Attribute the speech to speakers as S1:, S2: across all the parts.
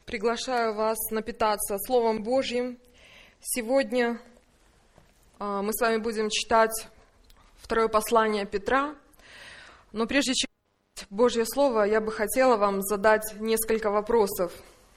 S1: Приглашаю вас напитаться Словом Божьим. Сегодня мы с вами будем читать второе послание Петра. Но прежде чем читать Божье Слово, я бы хотела вам задать несколько вопросов.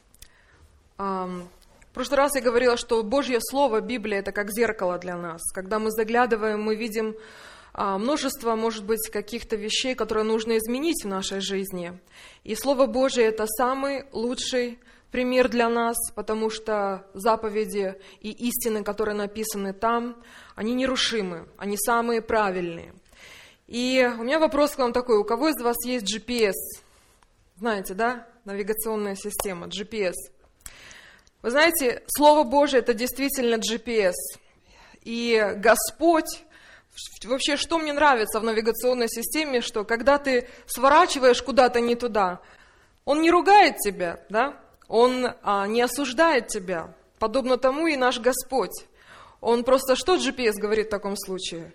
S1: В прошлый раз я говорила, что Божье Слово, Библия, это как зеркало для нас. Когда мы заглядываем, мы видим множество, может быть, каких-то вещей, которые нужно изменить в нашей жизни. И Слово Божие – это самый лучший пример для нас, потому что заповеди и истины, которые написаны там, они нерушимы, они самые правильные. И у меня вопрос к вам такой: у кого из вас есть GPS? Знаете, да? Навигационная система, GPS. Вы знаете, Слово Божие – это действительно GPS. И Господь, вообще, что мне нравится в навигационной системе, что когда ты сворачиваешь куда-то не туда, Он не ругает тебя, да? Он не осуждает тебя. Подобно тому и наш Господь. Он просто, что GPS говорит в таком случае?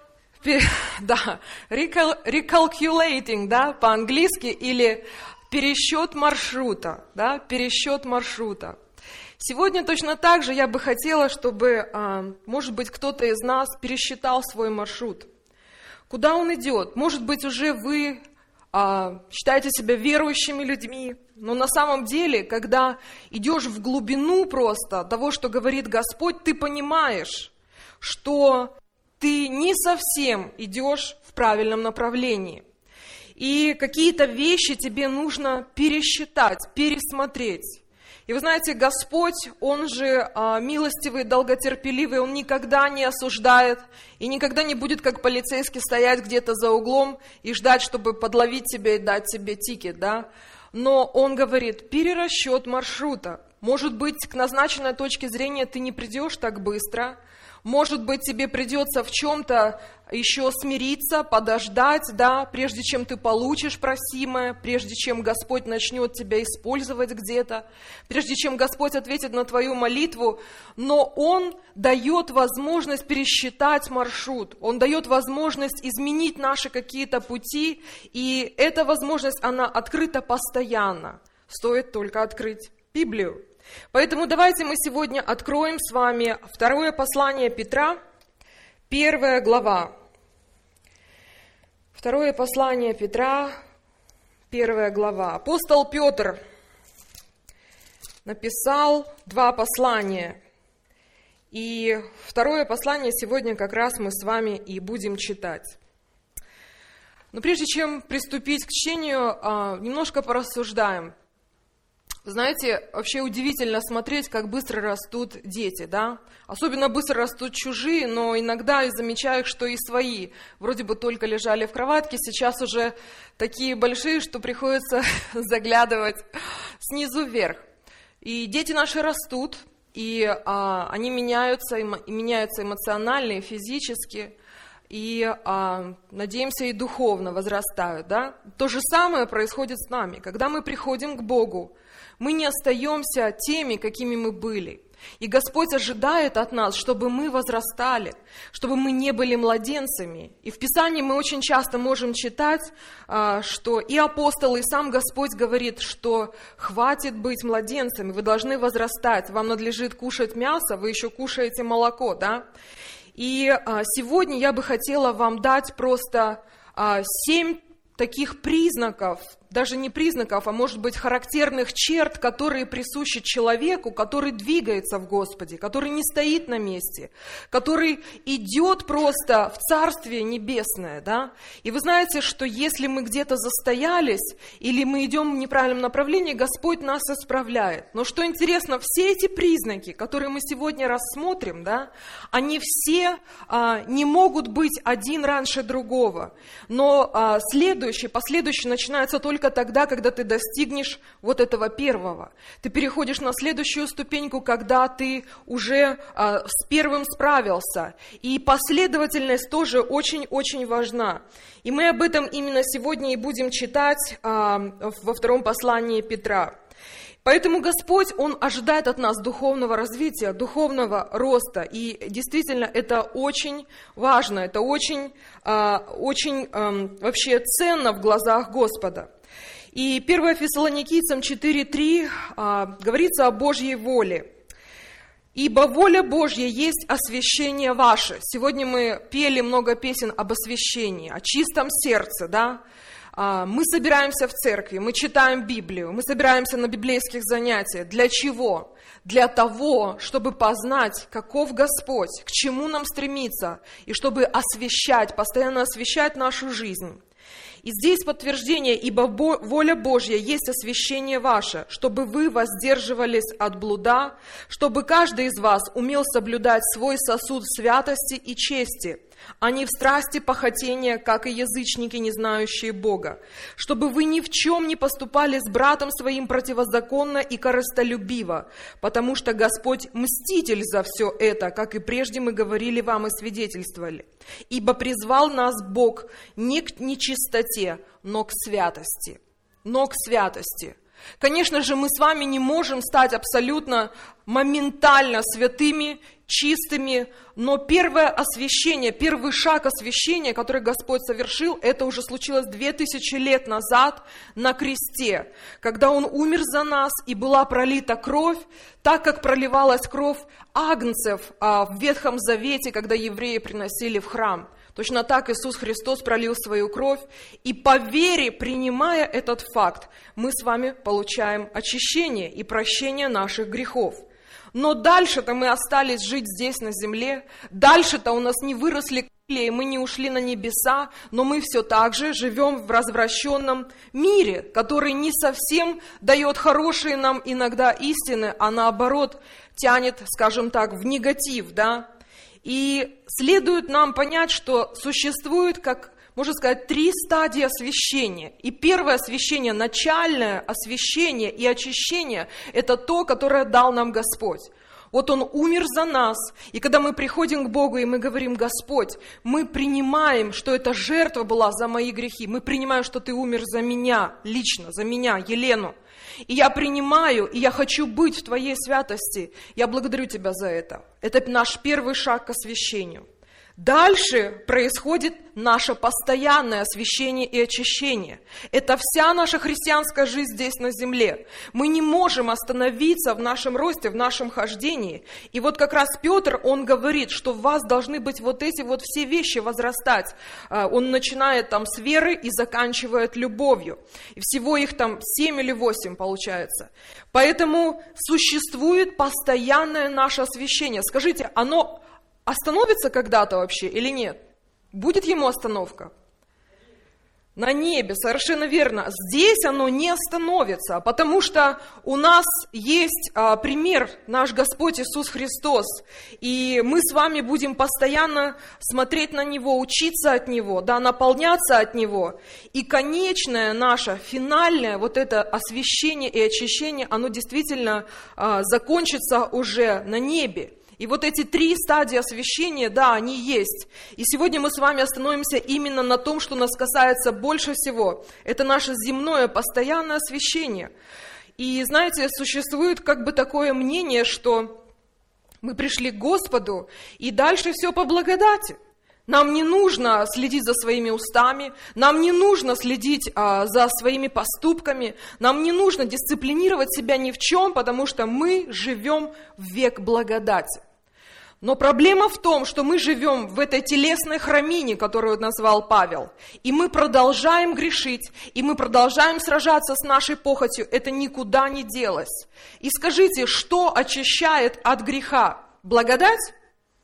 S1: Да, recalculating, да, по-английски, или пересчет маршрута, да, пересчет маршрута. Сегодня точно так же я бы хотела, чтобы, может быть, кто-то из нас пересчитал свой маршрут. Куда он идет? Может быть, уже вы считаете себя верующими людьми, но на самом деле, когда идешь в глубину просто того, что говорит Господь, ты понимаешь, что ты не совсем идешь в правильном направлении. И какие-то вещи тебе нужно пересчитать, пересмотреть. И вы знаете, Господь, Он же милостивый, долготерпеливый, Он никогда не осуждает и никогда не будет, как полицейский, стоять где-то за углом и ждать, чтобы подловить тебя и дать тебе тикет, да? Но Он говорит: перерасчет маршрута. Может быть, к назначенной точке зрения ты не придешь так быстро. Может быть, тебе придется в чем-то еще смириться, подождать, да, прежде чем ты получишь просимое, прежде чем Господь начнет тебя использовать где-то, прежде чем Господь ответит на твою молитву. Но Он дает возможность пересчитать маршрут, Он дает возможность изменить наши какие-то пути, и эта возможность, она открыта постоянно. Стоит только открыть Библию. Поэтому давайте мы сегодня откроем с вами второе послание Петра, 1 глава. Второе послание Петра, 1 глава. Апостол Петр написал 2 послания. И второе послание сегодня как раз мы с вами и будем читать. Но прежде чем приступить к чтению, немножко порассуждаем. Знаете, вообще удивительно смотреть, как быстро растут дети, да? Особенно быстро растут чужие, но иногда и замечаю, что и свои. Вроде бы только лежали в кроватке, сейчас уже такие большие, что приходится заглядывать снизу вверх. И дети наши растут, и они меняются, и меняются эмоционально, и физически, и, надеемся, и духовно возрастают, да? То же самое происходит с нами. Когда мы приходим к Богу, мы не остаемся теми, какими мы были. И Господь ожидает от нас, чтобы мы возрастали, чтобы мы не были младенцами. И в Писании мы очень часто можем читать, что и апостолы, и сам Господь говорит, что хватит быть младенцами, вы должны возрастать, вам надлежит кушать мясо, вы еще кушаете молоко, да? И сегодня я бы хотела вам дать просто 7 таких признаков, даже не признаков, а может быть характерных черт, которые присущи человеку, который двигается в Господе, который не стоит на месте, который идет просто в Царствие Небесное, да? И вы знаете, что если мы где-то застоялись или мы идем в неправильном направлении, Господь нас исправляет. Но что интересно, все эти признаки, которые мы сегодня рассмотрим, да, они все не могут быть один раньше другого, но последующие начинаются только тогда, когда ты достигнешь вот этого первого. Ты переходишь на следующую ступеньку, когда ты уже с первым справился. И последовательность тоже очень-очень важна. И мы об этом именно сегодня и будем читать во втором послании Петра. Поэтому Господь, Он ожидает от нас духовного развития, духовного роста. И действительно, это очень важно, это очень вообще ценно в глазах Господа. И 1 Фессалоникийцам 4:3 говорится о Божьей воле. «Ибо воля Божья есть освящение ваше». Сегодня мы пели много песен об освящении, о чистом сердце, да? Мы собираемся в церкви, мы читаем Библию, мы собираемся на библейских занятиях. Для чего? Для того, чтобы познать, каков Господь, к чему нам стремиться, и чтобы освящать, постоянно освящать нашу жизнь. И здесь подтверждение: «Ибо воля Божья есть освящение ваше, чтобы вы воздерживались от блуда, чтобы каждый из вас умел соблюдать свой сосуд в святости и чести, а не в страсти похотения, как и язычники, не знающие Бога, чтобы вы ни в чем не поступали с братом своим противозаконно и корыстолюбиво, потому что Господь мститель за все это, как и прежде мы говорили вам и свидетельствовали. Ибо призвал нас Бог не к нечистоте, но к святости». Но к святости. Конечно же, мы с вами не можем стать абсолютно моментально святыми, чистыми, но первое освящение, первый шаг освящения, который Господь совершил, это уже случилось 2000 лет назад на кресте, когда Он умер за нас и была пролита кровь, так как проливалась кровь агнцев в Ветхом Завете, когда евреи приносили в храм. Точно так Иисус Христос пролил свою кровь, и по вере, принимая этот факт, мы с вами получаем очищение и прощение наших грехов. Но дальше-то мы остались жить здесь на земле, дальше-то у нас не выросли крылья, и мы не ушли на небеса, но мы все так же живем в развращенном мире, который не совсем дает хорошие нам иногда истины, а наоборот тянет, скажем так, в негатив, да? И следует нам понять, что существует, как можно сказать, 3 стадии освящения. И первое освящение, начальное освящение и очищение, это то, которое дал нам Господь. Вот Он умер за нас, и когда мы приходим к Богу, и мы говорим: Господь, мы принимаем, что эта жертва была за мои грехи, мы принимаем, что Ты умер за меня, лично, за меня, Елену. И я принимаю, и я хочу быть в Твоей святости. Я благодарю Тебя за это. Это наш первый шаг к освящению. Дальше происходит наше постоянное освящение и очищение. Это вся наша христианская жизнь здесь на земле. Мы не можем остановиться в нашем росте, в нашем хождении. И вот как раз Петр, он говорит, что в вас должны быть вот эти вот все вещи возрастать. Он начинает там с веры и заканчивает любовью. И всего их там 7 или 8 получается. Поэтому существует постоянное наше освящение. Скажите, оно остановится когда-то вообще или нет? Будет ему остановка? На небе, совершенно верно. Здесь оно не остановится, потому что у нас есть пример, наш Господь Иисус Христос. И мы с вами будем постоянно смотреть на Него, учиться от Него, да, наполняться от Него. И конечное наше, финальное вот это освящение и очищение, оно действительно закончится уже на небе. И вот эти 3 стадии освящения, да, они есть. И сегодня мы с вами остановимся именно на том, что нас касается больше всего. Это наше земное постоянное освящение. И знаете, существует как бы такое мнение, что мы пришли к Господу, и дальше все по благодати. Нам не нужно следить за своими устами, нам не нужно следить за своими поступками, нам не нужно дисциплинировать себя ни в чем, потому что мы живем в век благодати. Но проблема в том, что мы живем в этой телесной храмине, которую назвал Павел, и мы продолжаем грешить, и мы продолжаем сражаться с нашей похотью, это никуда не делось. И скажите, что очищает от греха? Благодать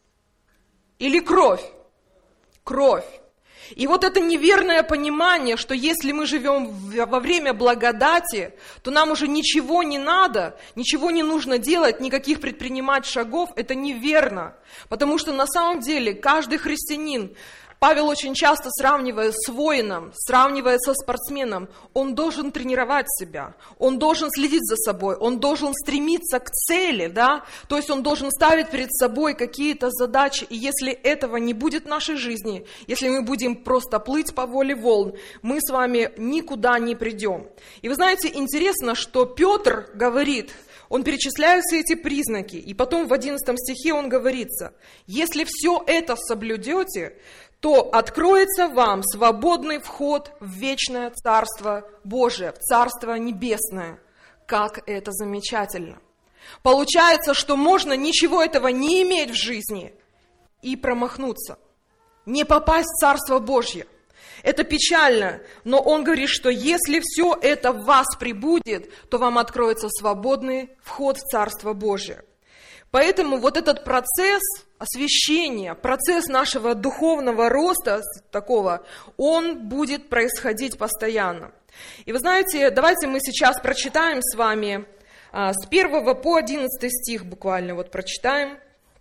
S1: или кровь? Кровь. И вот это неверное понимание, что если мы живем во время благодати, то нам уже ничего не надо, ничего не нужно делать, никаких предпринимать шагов, это неверно. Потому что на самом деле каждый христианин, Павел очень часто сравнивая с воином, сравнивая со спортсменом, он должен тренировать себя, он должен следить за собой, он должен стремиться к цели, да? То есть он должен ставить перед собой какие-то задачи, и если этого не будет в нашей жизни, если мы будем просто плыть по воле волн, мы с вами никуда не придем. И вы знаете, интересно, что Петр говорит, он перечисляет все эти признаки, и потом в 11 стихе он говорится: если все это соблюдете, то откроется вам свободный вход в вечное Царство Божие, в Царство Небесное. Как это замечательно! Получается, что можно ничего этого не иметь в жизни и промахнуться, не попасть в Царство Божье. Это печально, но он говорит, что если все это в вас прибудет, то вам откроется свободный вход в Царство Божие. Поэтому вот этот процесс освящения, процесс нашего духовного роста такого, он будет происходить постоянно. И вы знаете, давайте мы сейчас прочитаем с вами с 1 по 11 стих буквально, вот прочитаем.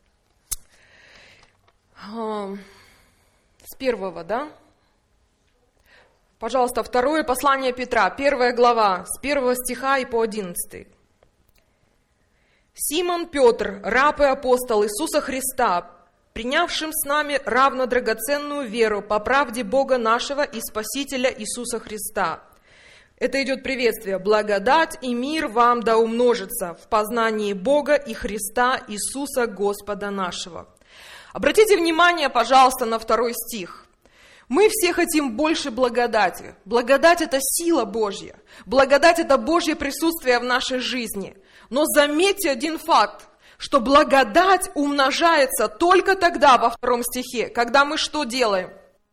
S1: С 1, да? Пожалуйста, второе послание Петра, 1 глава, с 1 стиха и по 11. «Симон Петр, раб и апостол Иисуса Христа, принявшим с нами равно драгоценную веру по правде Бога нашего и Спасителя Иисуса Христа». Это идет приветствие. «Благодать и мир вам да умножится в познании Бога и Христа Иисуса Господа нашего». Обратите внимание, пожалуйста, на 2 стих. Мы все хотим больше благодати. Благодать – это сила Божья. Благодать – это Божье присутствие в нашей жизни. Но заметьте один факт, что благодать умножается только тогда, во 2 стихе, когда мы что делаем?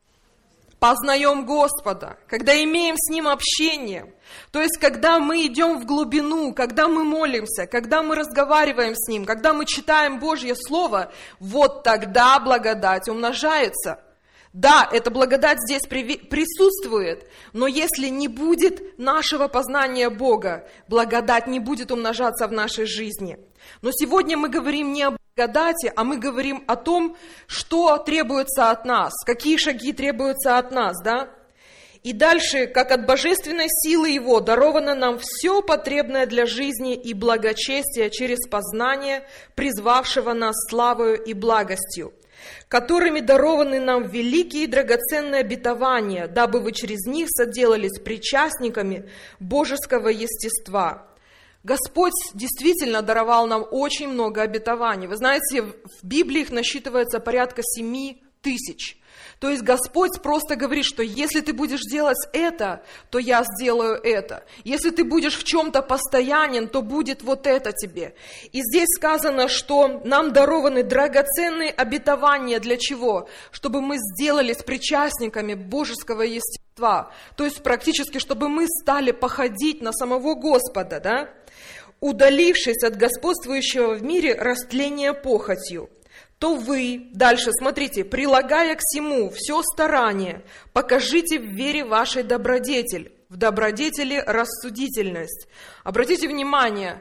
S1: Познаем Господа, когда имеем с Ним общение. То есть, когда мы идем в глубину, когда мы молимся, когда мы разговариваем с Ним, когда мы читаем Божье Слово, вот тогда благодать умножается. Да, эта благодать здесь присутствует, но если не будет нашего познания Бога, благодать не будет умножаться в нашей жизни. Но сегодня мы говорим не о благодати, а мы говорим о том, что требуется от нас, какие шаги требуются от нас, да? И дальше, как от божественной силы Его, даровано нам все потребное для жизни и благочестия через познание, призвавшего нас славою и благостью, которыми дарованы нам великие и драгоценные обетования, дабы вы через них соделались причастниками божеского естества. Господь действительно даровал нам очень много обетований. Вы знаете, в Библии их насчитывается порядка 7 тысяч. То есть Господь просто говорит, что если ты будешь делать это, то я сделаю это. Если ты будешь в чем-то постоянен, то будет вот это тебе. И здесь сказано, что нам дарованы драгоценные обетования. Для чего? Чтобы мы сделались причастниками божеского естества. То есть практически, чтобы мы стали походить на самого Господа, да? Удалившись от господствующего в мире растления похотью. То вы, дальше, смотрите, прилагая к всему все старание, покажите в вере вашей добродетель, в добродетели рассудительность. Обратите внимание,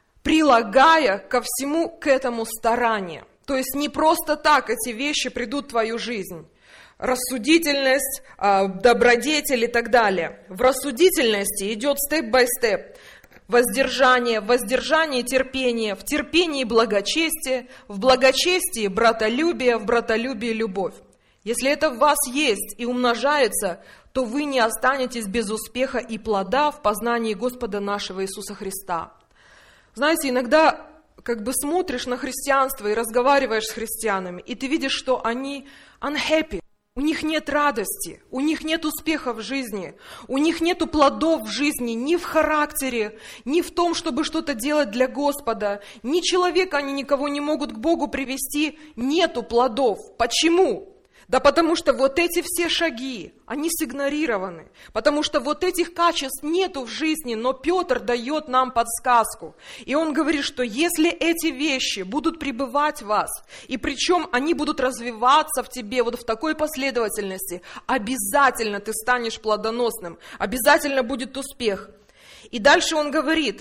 S1: прилагая ко всему к этому старание. То есть не просто так эти вещи придут в твою жизнь. Рассудительность, добродетель и так далее. В рассудительности идет степ-бай-степ. Воздержание, в воздержании терпение, в терпении благочестие, в благочестии братолюбие, в братолюбии любовь. Если это в вас есть и умножается, то вы не останетесь без успеха и плода в познании Господа нашего Иисуса Христа. Знаете, иногда как бы смотришь на христианство и разговариваешь с христианами, и ты видишь, что они unhappy. У них нет радости, у них нет успеха в жизни, у них нет плодов в жизни ни в характере, ни в том, чтобы что-то делать для Господа. Ни человека они никого не могут к Богу привести, нету плодов. Почему? Да потому что вот эти все шаги, они сигнорированы, потому что вот этих качеств нету в жизни, но Петр дает нам подсказку. И он говорит, что если эти вещи будут пребывать в вас, и причем они будут развиваться в тебе вот в такой последовательности, обязательно ты станешь плодоносным, обязательно будет успех. И дальше он говорит,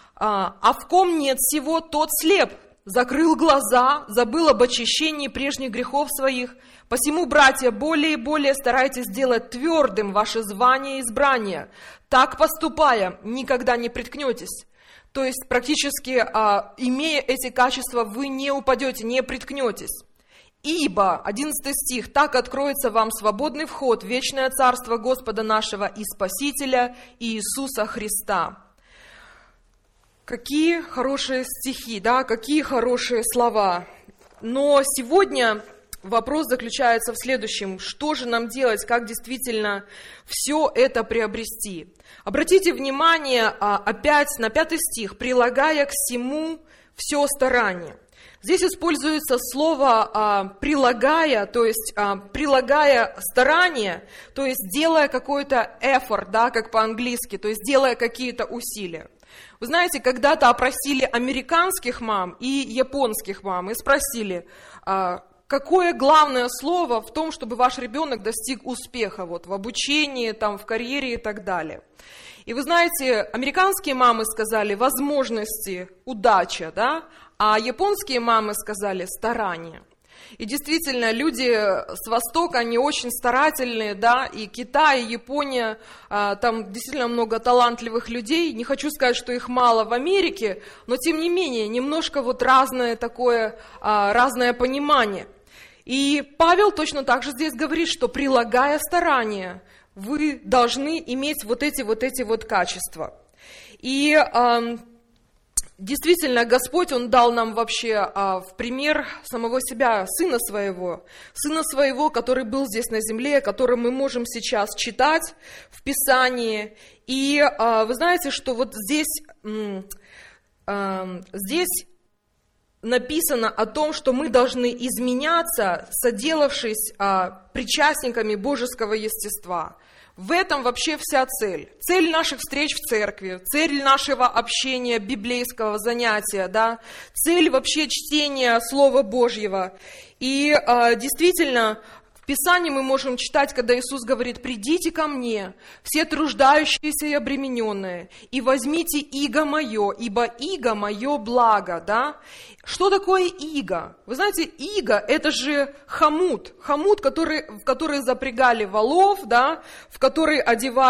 S1: а в ком нет всего, тот слеп, закрыл глаза, забыл об очищении прежних грехов своих. Посему, братья, более и более старайтесь сделать твердым ваше звание и избрание. Так поступая, никогда не приткнетесь. То есть, практически, имея эти качества, вы не упадете, не приткнетесь. Ибо, 11 стих, так откроется вам свободный вход в вечное царство Господа нашего и Спасителя Иисуса Христа. Какие хорошие стихи, да, какие хорошие слова. Но сегодня вопрос заключается в следующем. Что же нам делать, как действительно все это приобрести? Обратите внимание опять на 5 стих. «Прилагая к всему все старание». Здесь используется слово «прилагая», то есть прилагая старание, то есть делая какой-то effort, да, как по-английски, то есть делая какие-то усилия. Вы знаете, когда-то опросили американских мам и японских мам и спросили, какое главное слово в том, чтобы ваш ребенок достиг успеха вот, в обучении, там, в карьере и так далее. И вы знаете, американские мамы сказали возможности, удача, да? А японские мамы сказали старание. И действительно, люди с Востока, они очень старательные, да, и Китай, и Япония, там действительно много талантливых людей. Не хочу сказать, что их мало в Америке, но тем не менее, немножко вот разное такое, разное понимание. И Павел точно так же здесь говорит, что прилагая старания, вы должны иметь вот эти качества. И действительно, Господь, Он дал нам вообще в пример самого себя, Сына Своего, который был здесь на земле, о котором мы можем сейчас читать в Писании. И вы знаете, что вот здесь написано о том, что мы должны изменяться, соделавшись причастниками божеского естества. В этом вообще вся цель. Цель наших встреч в церкви, цель нашего общения, библейского занятия, да? Цель вообще чтения Слова Божьего. И действительно, в Писании мы можем читать, когда Иисус говорит: «Придите ко мне, все труждающиеся и обремененные, и возьмите иго мое, ибо иго мое благо». Да? Что такое иго? Вы знаете, иго – это же хомут, в который запрягали волов, да, в который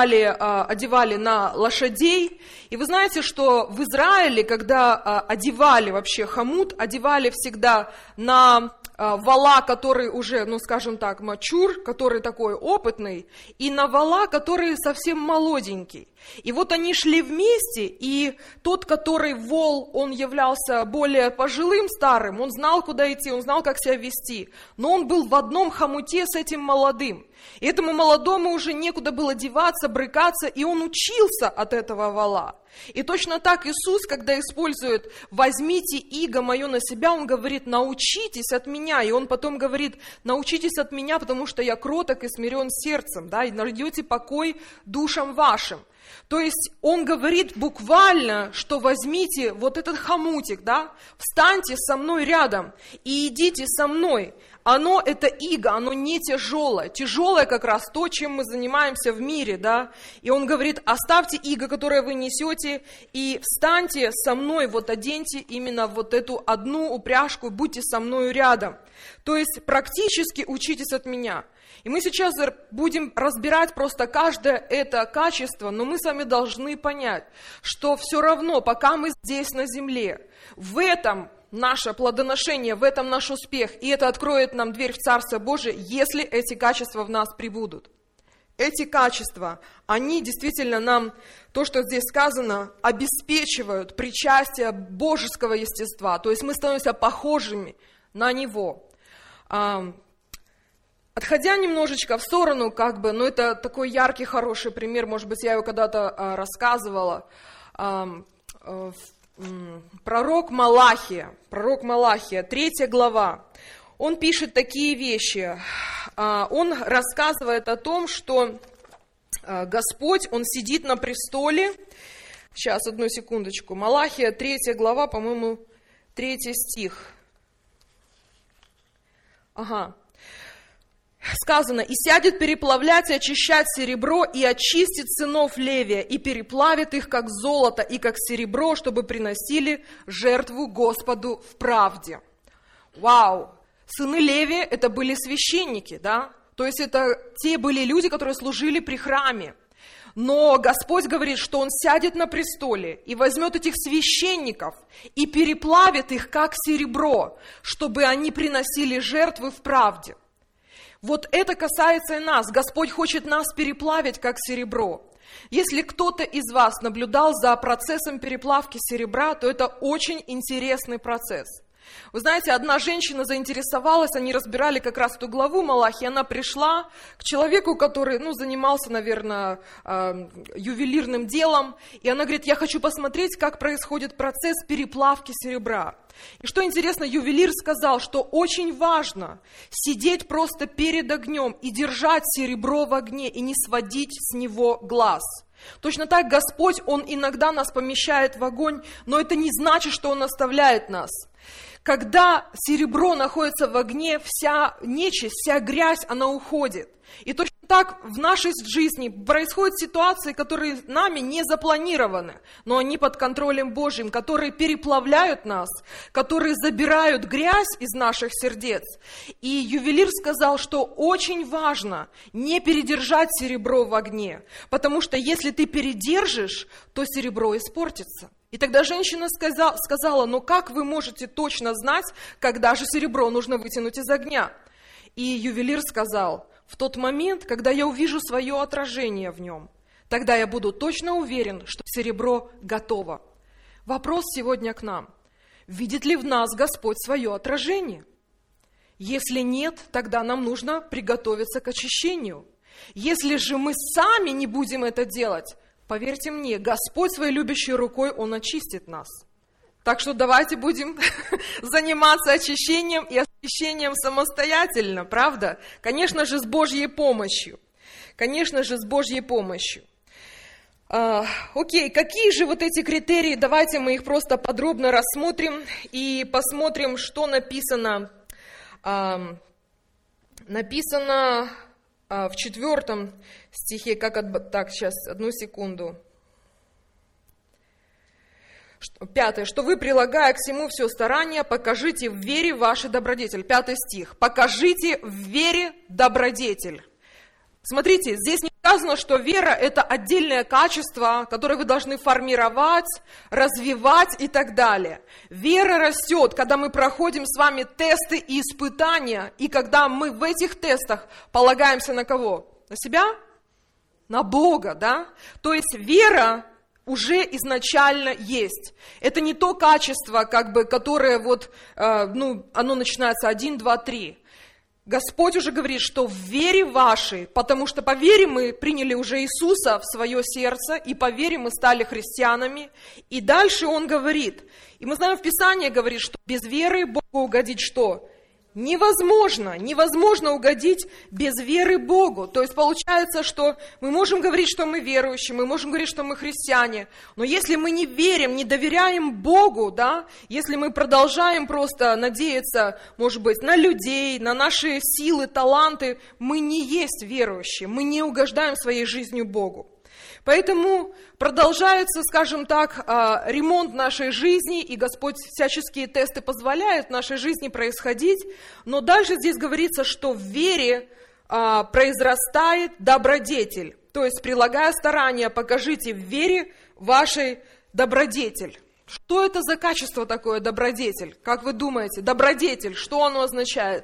S1: одевали на лошадей. И вы знаете, что в Израиле, когда одевали вообще хомут, одевали всегда на вола, который уже, ну скажем так, мачур, который такой опытный, и на вола, который совсем молоденький. И вот они шли вместе, и тот, который вол, он являлся более пожилым, старым, он знал, куда идти, он знал, как себя вести, но он был в одном хомуте с этим молодым. И этому молодому уже некуда было деваться, брыкаться, и он учился от этого вола. И точно так Иисус, когда использует «возьмите иго мое на себя», Он говорит: «научитесь от меня». И Он потом говорит: «научитесь от меня, потому что я кроток и смирен сердцем, да, и найдете покой душам вашим». То есть Он говорит буквально, что возьмите вот этот хомутик, да, встаньте со мной рядом и идите со мной. Оно, это иго, оно не тяжелое. Тяжелое как раз то, чем мы занимаемся в мире, да. И Он говорит: оставьте иго, которое вы несете, и встаньте со мной, вот оденьте именно вот эту одну упряжку, будьте со мной рядом. То есть практически учитесь от меня. И мы сейчас будем разбирать просто каждое это качество, но мы с вами должны понять, что все равно, пока мы здесь на земле, в этом наше плодоношение, в этом наш успех, и это откроет нам дверь в Царство Божие, если эти качества в нас пребудут. Эти качества, они действительно нам, то, что здесь сказано, обеспечивают причастие божеского естества, то есть мы становимся похожими на Него. Отходя немножечко в сторону, но это такой яркий, хороший пример, может быть, я его когда-то рассказывала, пророк Малахия, 3 глава, он пишет такие вещи, он рассказывает о том, что Господь, Он сидит на престоле, сейчас, одну секундочку, Малахия, 3 глава, по-моему, 3 стих, сказано: «И сядет переплавлять и очищать серебро, и очистит сынов Левия, и переплавит их, как золото и как серебро, чтобы приносили жертву Господу в правде». Вау! Сыны Левия – это были священники, да? То есть это те были люди, которые служили при храме. Но Господь говорит, что Он сядет на престоле и возьмет этих священников и переплавит их, как серебро, чтобы они приносили жертвы в правде. Вот это касается и нас. Господь хочет нас переплавить, как серебро. Если кто-то из вас наблюдал за процессом переплавки серебра, то это очень интересный процесс. Вы знаете, одна женщина заинтересовалась, они разбирали как раз эту главу Малахии, она пришла к человеку, который, занимался, наверное, ювелирным делом, и она говорит, я хочу посмотреть, как происходит процесс переплавки серебра. И что интересно, ювелир сказал, что очень важно сидеть просто перед огнем и держать серебро в огне, и не сводить с него глаз. Точно так Господь, Он иногда нас помещает в огонь, но это не значит, что Он оставляет нас. Когда серебро находится в огне, вся нечисть, вся грязь, она уходит. И точно так в нашей жизни происходят ситуации, которые нами не запланированы, но они под контролем Божьим, которые переплавляют нас, которые забирают грязь из наших сердец. И ювелир сказал, что очень важно не передержать серебро в огне, потому что если ты передержишь, то серебро испортится. И тогда женщина сказала, но как вы можете точно знать, когда же серебро нужно вытянуть из огня? И ювелир сказал, в тот момент, когда я увижу свое отражение в нем, тогда я буду точно уверен, что серебро готово. Вопрос сегодня к нам. Видит ли в нас Господь свое отражение? Если нет, тогда нам нужно приготовиться к очищению. Если же мы сами не будем это делать, поверьте мне, Господь своей любящей рукой, Он очистит нас. Так что давайте будем заниматься очищением и освящением самостоятельно, правда? Конечно же, с Божьей помощью. Конечно же, с Божьей помощью. Окей, какие же вот эти критерии? Давайте мы их просто подробно рассмотрим и посмотрим, что написано. Написано в 4 стихе, так, сейчас, одну секунду. 5. Что вы, прилагая к всему все старание, покажите в вере ваши добродетель. 5 стих. Покажите в вере добродетель. Смотрите, здесь не сказано, что вера – это отдельное качество, которое вы должны формировать, развивать и так далее. Вера растет, когда мы проходим с вами тесты и испытания, и когда мы в этих тестах полагаемся на кого? На себя? На Бога, да? То есть вера уже изначально есть. Это не то качество, которое оно начинается 1, 2, 3. Господь уже говорит, что в вере вашей, потому что по вере мы приняли уже Иисуса в свое сердце, и по вере мы стали христианами. И дальше Он говорит, и мы знаем, в Писании говорит, что без веры Богу угодить что? Невозможно. Невозможно угодить без веры Богу. То есть получается, что мы можем говорить, что мы верующие, мы можем говорить, что мы христиане, но если мы не верим, не доверяем Богу, да, если мы продолжаем просто надеяться, может быть, на людей, на наши силы, таланты, мы не есть верующие, мы не угождаем своей жизнью Богу. Поэтому продолжается, скажем так, ремонт нашей жизни, и Господь всяческие тесты позволяет в нашей жизни происходить, но дальше здесь говорится, что в вере произрастает добродетель. То есть, прилагая старания, покажите в вере вашей добродетель. Что это за качество такое добродетель? Как вы думаете, добродетель, что оно означает?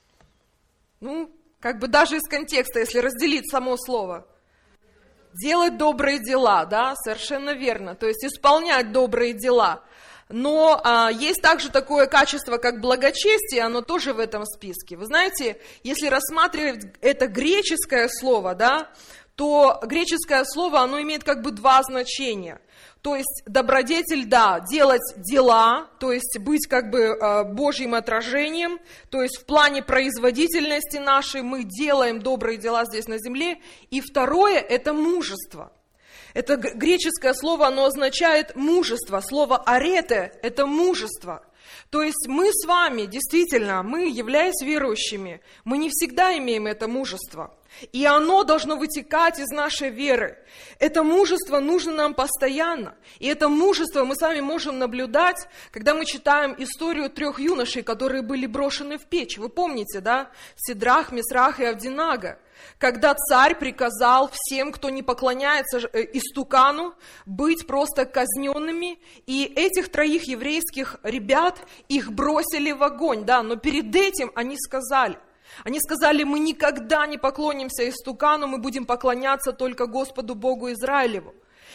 S1: Даже из контекста, если разделить само слово. Делать добрые дела, да, совершенно верно, то есть исполнять добрые дела. Но есть также такое качество, как благочестие, оно тоже в этом списке. Вы знаете, если рассматривать это греческое слово, да, то греческое слово, оно имеет два значения. То есть добродетель, да, делать дела, то есть быть Божьим отражением, то есть в плане производительности нашей мы делаем добрые дела здесь на земле. И второе – это мужество. Это греческое слово, оно означает мужество. Слово «арете» – это мужество. То есть мы с вами, действительно, мы, являясь верующими, мы не всегда имеем это мужество. И оно должно вытекать из нашей веры. Это мужество нужно нам постоянно. И это мужество мы с вами можем наблюдать, когда мы читаем историю 3 юношей, которые были брошены в печь. Вы помните, да? Сидрах, Месрах и Авдинага. Когда царь приказал всем, кто не поклоняется истукану, быть просто казненными. И этих 3 еврейских ребят, их бросили в огонь. Да? Но перед этим они сказали, мы никогда не поклонимся истукану, мы будем поклоняться только Господу Богу Израилеву.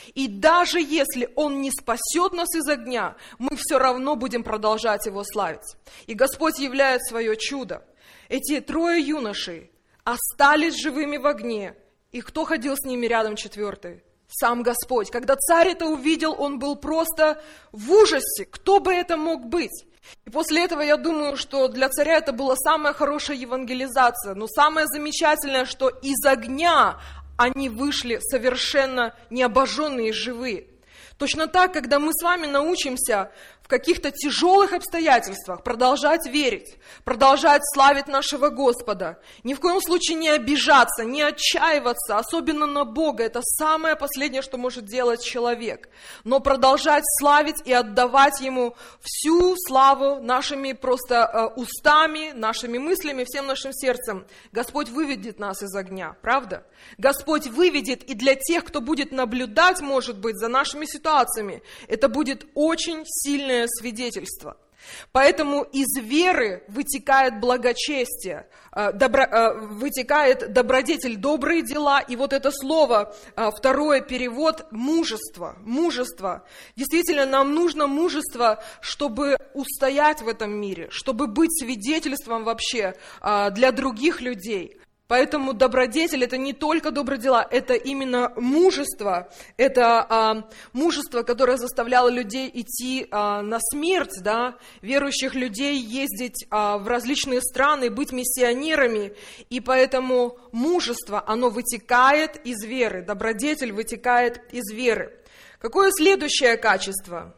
S1: И даже если Он не спасет нас из огня, мы все равно будем продолжать Его славить. И Господь являет свое чудо. Эти 3 юношей остались живыми в огне. И кто ходил с ними рядом 4-й? Сам Господь. Когда царь это увидел, он был просто в ужасе. Кто бы это мог быть? И после этого я думаю, что для царя это была самая хорошая евангелизация. Но самое замечательное, что из огня они вышли совершенно необожженные и живые. Точно так, когда мы с вами научимся в каких-то тяжелых обстоятельствах продолжать верить, продолжать славить нашего Господа, ни в коем случае не обижаться, не отчаиваться, особенно на Бога, это самое последнее, что может делать человек, но продолжать славить и отдавать Ему всю славу нашими просто устами, нашими мыслями, всем нашим сердцем. Господь выведет нас из огня, правда? Господь выведет, и для тех, кто будет наблюдать, может быть, за нашими ситуациями, это будет очень сильное свидетельство. Поэтому из веры вытекает благочестие, вытекает добродетель, добрые дела. И вот это слово, 2-й перевод, мужество. Мужество. Действительно, нам нужно мужество, чтобы устоять в этом мире, чтобы быть свидетельством вообще для других людей. Поэтому добродетель – это не только добрые дела, это именно мужество. Это мужество, которое заставляло людей идти на смерть, да? Верующих людей ездить в различные страны, быть миссионерами. И поэтому мужество, оно вытекает из веры, добродетель вытекает из веры. Какое следующее качество?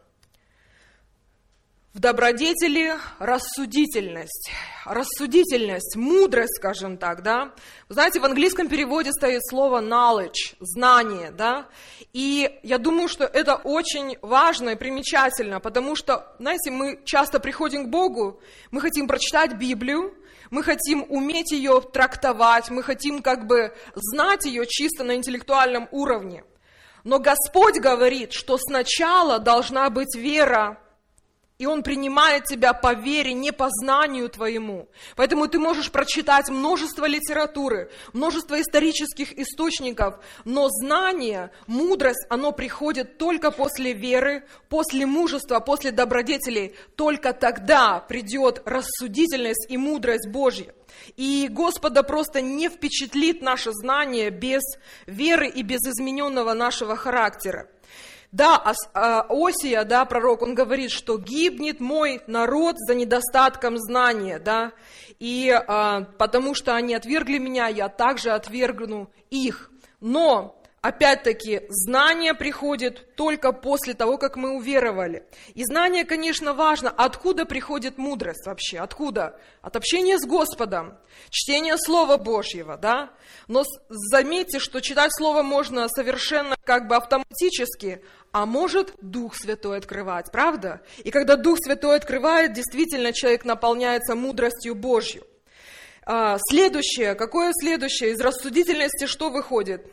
S1: В добродетели рассудительность. Рассудительность, мудрость, скажем так, да. Вы знаете, в английском переводе стоит слово knowledge, знание, да. И я думаю, что это очень важно и примечательно, потому что, знаете, мы часто приходим к Богу, мы хотим прочитать Библию, мы хотим уметь ее трактовать, мы хотим как бы знать ее чисто на интеллектуальном уровне. Но Господь говорит, что сначала должна быть вера, и Он принимает тебя по вере, не по знанию твоему. Поэтому ты можешь прочитать множество литературы, множество исторических источников, но знание, мудрость, оно приходит только после веры, после мужества, после добродетелей. Только тогда придет рассудительность и мудрость Божья. И Господа просто не впечатлит наше знание без веры и без измененного нашего характера. Да, Осия, да, пророк, он говорит, что гибнет мой народ за недостатком знания, да, и потому что они отвергли меня, я также отвергну их. Но, опять-таки, знание приходит только после того, как мы уверовали. И знание, конечно, важно. Откуда приходит мудрость вообще? Откуда? От общения с Господом, чтения Слова Божьего, да? Но заметьте, что читать Слово можно совершенно как бы автоматически, а может Дух Святой открывать, правда? И когда Дух Святой открывает, действительно человек наполняется мудростью Божью. Следующее, какое следующее? Из рассудительности что выходит?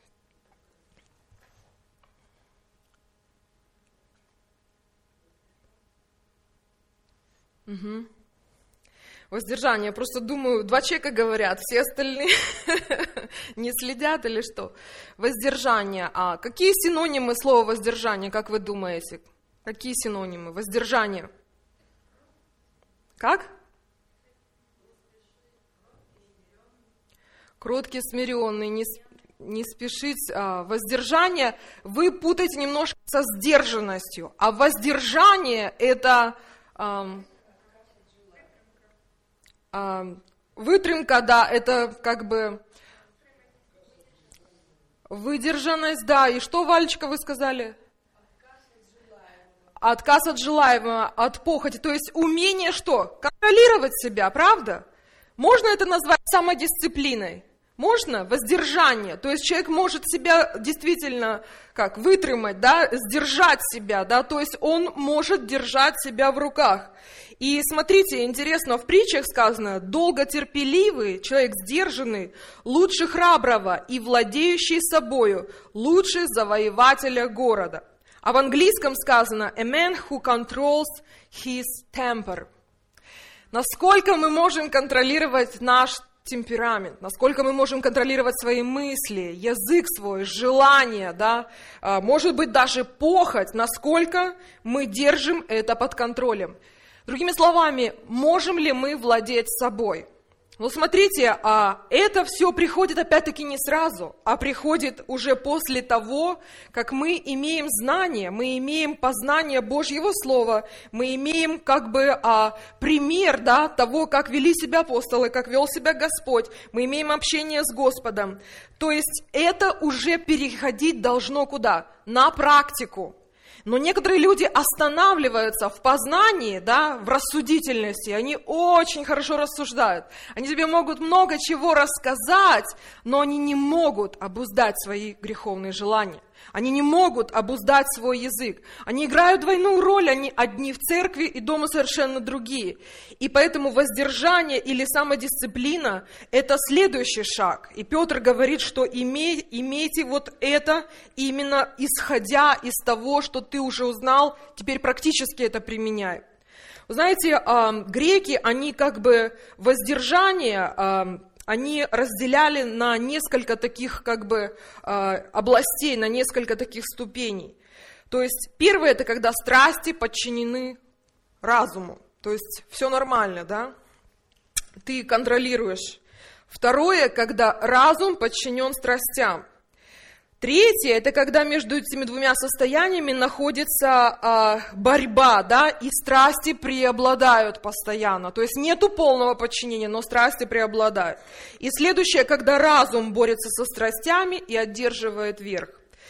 S1: Угу. Воздержание. Я просто думаю, 2 человека говорят, все остальные не следят или что? Воздержание. А какие синонимы слова воздержание, как вы думаете? Какие синонимы? Воздержание. Как? Кроткий, смиренный, не спешить. Воздержание вы путаете немножко со сдержанностью. А воздержание это... Выдержка, да, это как бы выдержанность, да. И что, Валечка, вы сказали? Отказ от желаемого, от похоти. То есть умение что? Контролировать себя, правда? Можно это назвать самодисциплиной? Можно? Воздержание. То есть человек может себя действительно как вытримать, да, сдержать себя, да, то есть он может держать себя в руках. И смотрите, интересно, в притчах сказано, долготерпеливый, человек сдержанный, лучше храброго и владеющий собою, лучше завоевателя города. А в английском сказано, a man who controls his temper. Насколько мы можем контролировать наш темперамент, насколько мы можем контролировать свои мысли, язык свой, желания, да, может быть, даже похоть, насколько мы держим это под контролем. Другими словами, можем ли мы владеть собой? Ну, смотрите, это все приходит опять-таки не сразу, а приходит уже после того, как мы имеем знание, мы имеем познание Божьего Слова, мы имеем пример, да, того, как вели себя апостолы, как вел себя Господь, мы имеем общение с Господом. То есть это уже переходить должно куда? На практику. Но некоторые люди останавливаются в познании, да, в рассудительности, они очень хорошо рассуждают. Они тебе могут много чего рассказать, но они не могут обуздать свои греховные желания. Они не могут обуздать свой язык. Они играют двойную роль, они одни в церкви и дома совершенно другие. И поэтому воздержание или самодисциплина – это следующий шаг. И Петр говорит, что имейте вот это именно исходя из того, что ты уже узнал, теперь практически это применяй. Вы знаете, греки, они воздержание они разделяли на несколько таких областей, на несколько таких ступеней. То есть первое – это когда страсти подчинены разуму. То есть все нормально, да? Ты контролируешь. Второе – когда разум подчинен страстям. Третье – это когда между этими двумя состояниями находится борьба, да, и страсти преобладают постоянно. То есть нету полного подчинения, но страсти преобладают. И следующее, когда разум борется со страстями и одерживает верх.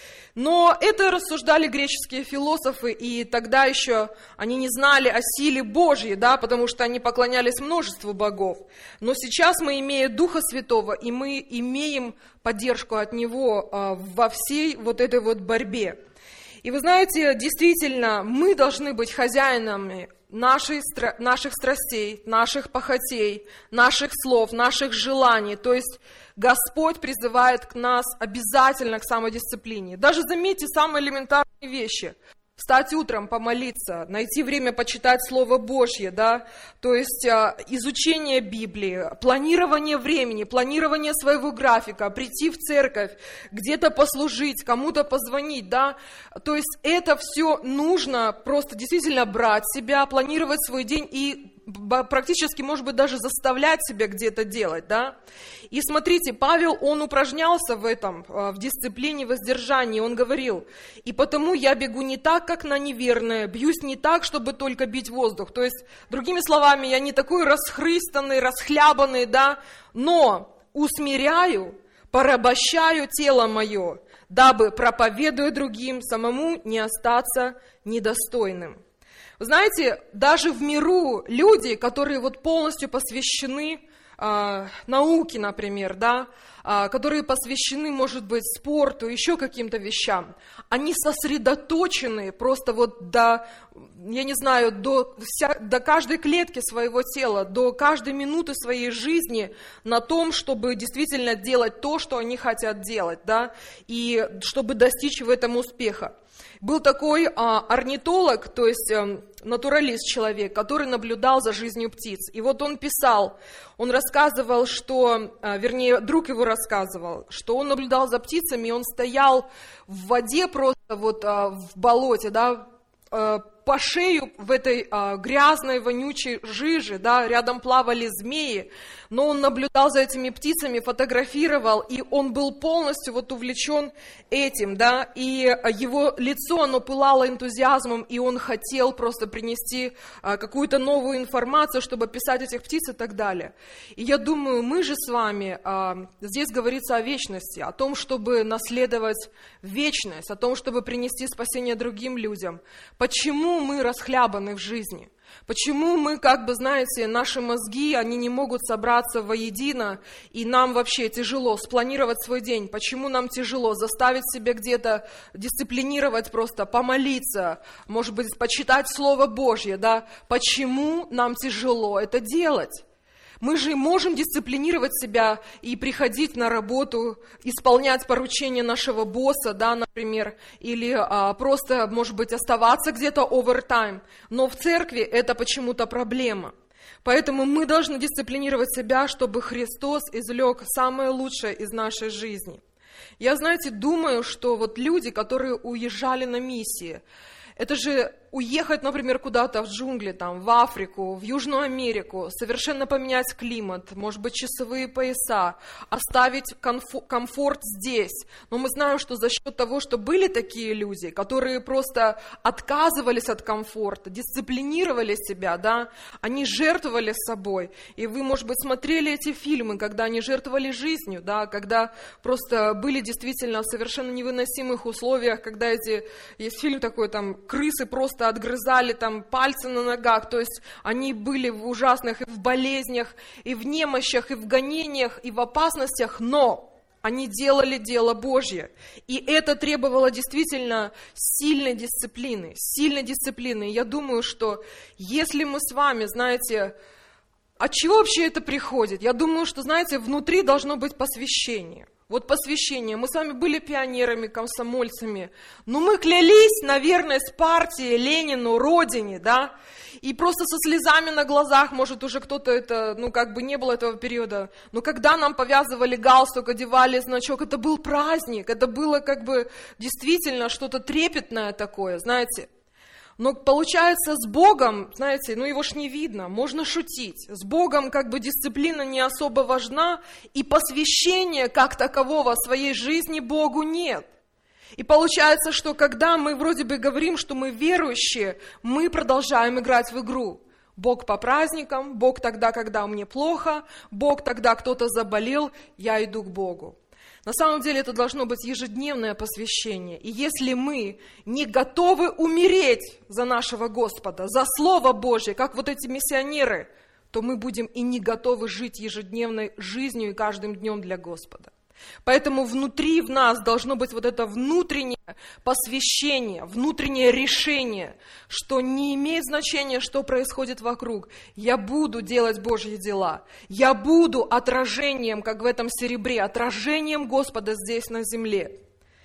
S1: Но это рассуждали греческие философы, и тогда еще они не знали о силе Божьей, да, потому что они поклонялись множеству богов. Но сейчас мы, имея Духа Святого, и мы имеем поддержку от Него во всей вот этой вот борьбе. И вы знаете, действительно, мы должны быть хозяинами наших страстей, наших похотей, наших слов, наших желаний. То есть Господь призывает к нас обязательно к самодисциплине. Даже заметьте самые элементарные вещи. Встать утром, помолиться, найти время почитать Слово Божье, да, то есть изучение Библии, планирование времени, планирование своего графика, прийти в церковь, где-то послужить, кому-то позвонить, да, то есть это все нужно просто действительно брать себя, планировать свой день и практически, может быть, даже заставлять себя где-то делать, да. И смотрите, Павел, он упражнялся в этом, в дисциплине, воздержании, он говорил: «И потому я бегу не так, как на неверное, бьюсь не так, чтобы только бить воздух». То есть, другими словами, я не такой расхристанный, расхлябанный, да, но усмиряю, порабощаю тело мое, дабы, проповедуя другим, самому не остаться недостойным. Вы знаете, даже в миру люди, которые вот полностью посвящены науке, например, да, которые посвящены, может быть, спорту, еще каким-то вещам, они сосредоточены просто вот до каждой клетки своего тела, до каждой минуты своей жизни на том, чтобы действительно делать то, что они хотят делать, да, и чтобы достичь в этом успеха. Был такой орнитолог, то есть натуралист человек, который наблюдал за жизнью птиц. И вот он писал, он рассказывал, друг его рассказывал, что он наблюдал за птицами, и он стоял в воде просто вот в болоте, да, по шею в этой грязной, вонючей жиже, да, рядом плавали змеи, но он наблюдал за этими птицами, фотографировал, и он был полностью вот увлечен этим, да, и его лицо, оно пылало энтузиазмом, и он хотел просто принести какую-то новую информацию, чтобы описать этих птиц и так далее. И я думаю, мы же с вами, здесь говорится о вечности, о том, чтобы наследовать вечность, о том, чтобы принести спасение другим людям. Почему мы расхлябаны в жизни? Почему мы, знаете, наши мозги, они не могут собраться воедино, и нам вообще тяжело спланировать свой день? Почему нам тяжело заставить себя где-то дисциплинировать, просто помолиться, может быть, почитать Слово Божье, да? Почему нам тяжело это делать? Мы же можем дисциплинировать себя и приходить на работу, исполнять поручения нашего босса, да, например, или просто, может быть, оставаться где-то овертайм. Но в церкви это почему-то проблема. Поэтому мы должны дисциплинировать себя, чтобы Христос извлек самое лучшее из нашей жизни. Я, знаете, думаю, что вот люди, которые уезжали на миссии, это же уехать, например, куда-то в джунгли, там, в Африку, в Южную Америку, совершенно поменять климат, может быть, часовые пояса, оставить комфорт здесь. Но мы знаем, что за счет того, что были такие люди, которые просто отказывались от комфорта, дисциплинировали себя, да, они жертвовали собой. И вы, может быть, смотрели эти фильмы, когда они жертвовали жизнью, да, когда просто были действительно в совершенно невыносимых условиях, когда есть фильм такой, там, крысы просто отгрызали там пальцы на ногах, то есть они были в ужасных и в болезнях, и в немощах, и в гонениях, и в опасностях, но они делали дело Божье. И это требовало действительно сильной дисциплины. Я думаю, что если мы с вами, знаете, от чего вообще это приходит? Я думаю, что, знаете, внутри должно быть посвящение. Вот посвящение. Мы с вами были пионерами, комсомольцами, но мы клялись, наверное, с партией, Ленину, Родине, да, и просто со слезами на глазах, может, уже кто-то это, не было этого периода, но когда нам повязывали галстук, одевали значок, это был праздник, это было действительно что-то трепетное такое, знаете. Но получается с Богом, знаете, его ж не видно, можно шутить. С Богом дисциплина не особо важна, и посвящения как такового своей жизни Богу нет. И получается, что когда мы вроде бы говорим, что мы верующие, мы продолжаем играть в игру. Бог по праздникам, Бог тогда, когда мне плохо, Бог тогда кто-то заболел, я иду к Богу. На самом деле это должно быть ежедневное посвящение. И если мы не готовы умереть за нашего Господа, за Слово Божье, как вот эти миссионеры, то мы будем и не готовы жить ежедневной жизнью и каждым днем для Господа. Поэтому внутри в нас должно быть вот это внутреннее посвящение, внутреннее решение, что не имеет значения, что происходит вокруг. Я буду делать Божьи дела. Я буду отражением, как в этом серебре, отражением Господа здесь на земле.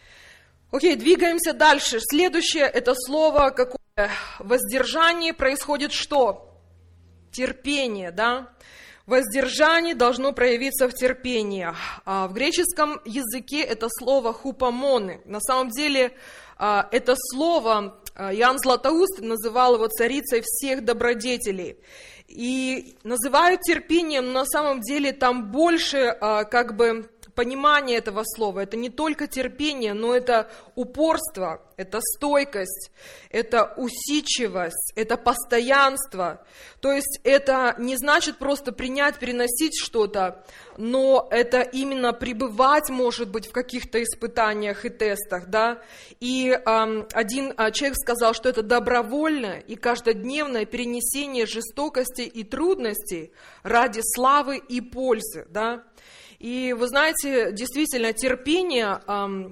S1: Окей, двигаемся дальше. Следующее это слово какое? Воздержание происходит что? Терпение, да? Воздержание должно проявиться в терпении. В греческом языке это слово хупомоны. На самом деле это слово Иоанн Златоуст называл его царицей всех добродетелей. И называют терпением, но на самом деле там больше понимание этого слова. Это не только терпение, но это упорство, это стойкость, это усидчивость, это постоянство. То есть это не значит просто принять, переносить что-то, но это именно пребывать, может быть, в каких-то испытаниях и тестах, да. И один человек сказал, что это добровольное и каждодневное перенесение жестокости и трудностей ради славы и пользы, да. И вы знаете, действительно, терпение,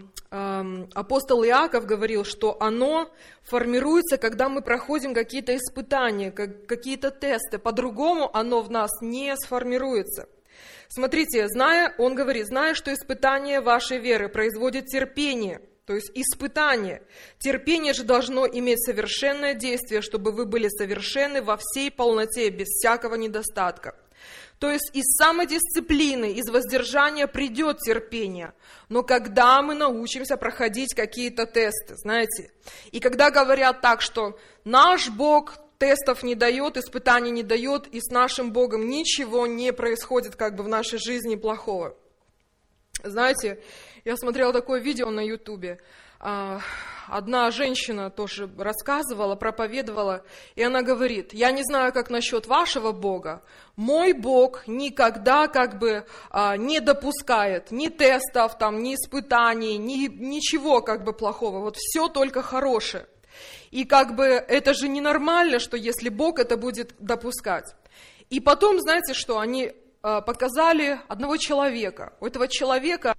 S1: апостол Иаков говорил, что оно формируется, когда мы проходим какие-то испытания, какие-то тесты. По-другому оно в нас не сформируется. Смотрите, он говорит, зная, что испытание вашей веры производит терпение, то есть испытание. Терпение же должно иметь совершенное действие, чтобы вы были совершенны во всей полноте, без всякого недостатка. То есть из самодисциплины, из воздержания придет терпение. Но когда мы научимся проходить какие-то тесты, знаете, и когда говорят так, что наш Бог тестов не дает, испытаний не дает, и с нашим Богом ничего не происходит в нашей жизни плохого. Знаете, я смотрела такое видео на Ютубе. Одна женщина тоже рассказывала, проповедовала, и она говорит, я не знаю, как насчет вашего Бога, мой Бог никогда не допускает ни тестов, ни испытаний, ничего плохого, вот все только хорошее. И это же ненормально, что если Бог это будет допускать. И потом, знаете что, они показали одного человека. У этого человека,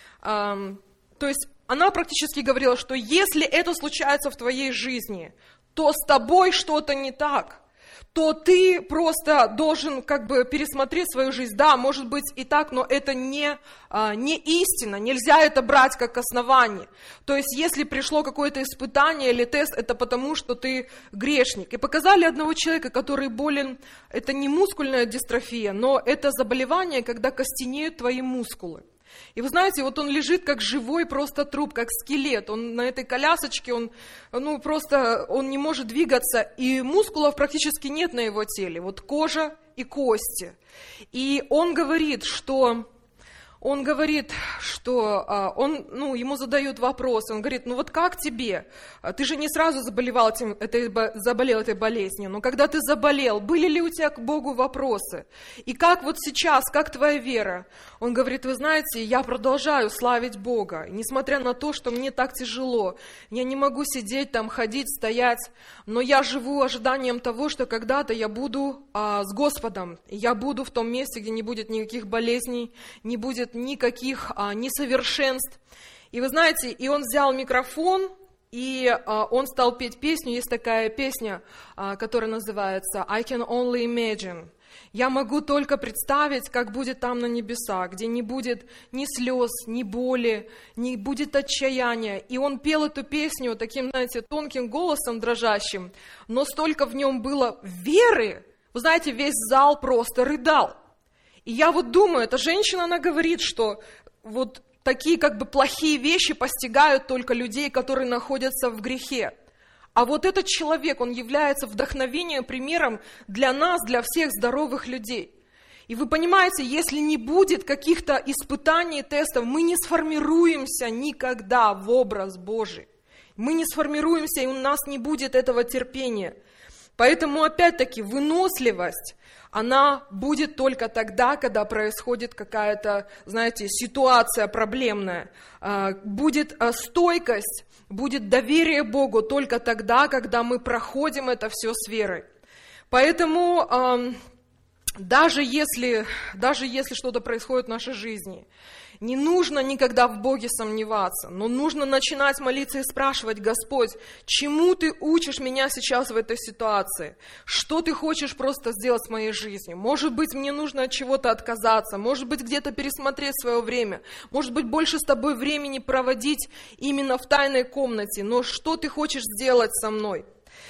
S1: то есть она практически говорила, что если это случается в твоей жизни, то с тобой что-то не так. то ты просто должен как бы пересмотреть свою жизнь. Да, может быть и так, но это не истина, нельзя это брать как основание. То есть если пришло какое-то испытание или тест, это потому, что ты грешник. И показали одного человека, который болен, это не мускульная дистрофия, но это заболевание, когда костенеют твои мускулы. И вы знаете, вот он лежит как живой просто труп, как скелет. Он на этой колясочке, он не может двигаться, и мускулов практически нет на его теле. Вот кожа и кости. И он говорит, что ему задают вопрос, он говорит, ну вот как тебе? Ты же не сразу заболел этой болезнью, но когда ты заболел, были ли у тебя к Богу вопросы? И как вот сейчас, как твоя вера? Он говорит, вы знаете, я продолжаю славить Бога, несмотря на то, что мне так тяжело, я не могу сидеть там, ходить, стоять, но я живу ожиданием того, что когда-то я буду с Господом, я буду в том месте, где не будет никаких болезней, не будет никаких несовершенств. И вы знаете, и он взял микрофон, и он стал петь песню. Есть такая песня, которая называется «I can only imagine». Я могу только представить, как будет там на небесах, где не будет ни слез, ни боли, не будет отчаяния. И он пел эту песню таким, знаете, тонким голосом дрожащим, но столько в нем было веры. Вы знаете, весь зал просто рыдал. И я вот думаю, эта женщина, она говорит, что вот такие как бы плохие вещи постигают только людей, которые находятся в грехе. А вот этот человек, он является вдохновением, примером для нас, для всех здоровых людей. И вы понимаете, если не будет каких-то испытаний, тестов, мы не сформируемся никогда в образ Божий. Мы не сформируемся, и у нас не будет этого терпения. Поэтому, опять-таки, выносливость, она будет только тогда, когда происходит какая-то, знаете, ситуация проблемная. Будет стойкость, будет доверие Богу только тогда, когда мы проходим это все с верой. Поэтому даже если что-то происходит в нашей жизни, не нужно никогда в Боге сомневаться, но нужно начинать молиться и спрашивать: Господь, чему Ты учишь меня сейчас в этой ситуации? Что Ты хочешь просто сделать с моей жизнью? Может быть, мне нужно от чего-то отказаться, может быть, где-то пересмотреть свое время, может быть, больше с Тобой времени проводить именно в тайной комнате, но что Ты хочешь сделать со мной?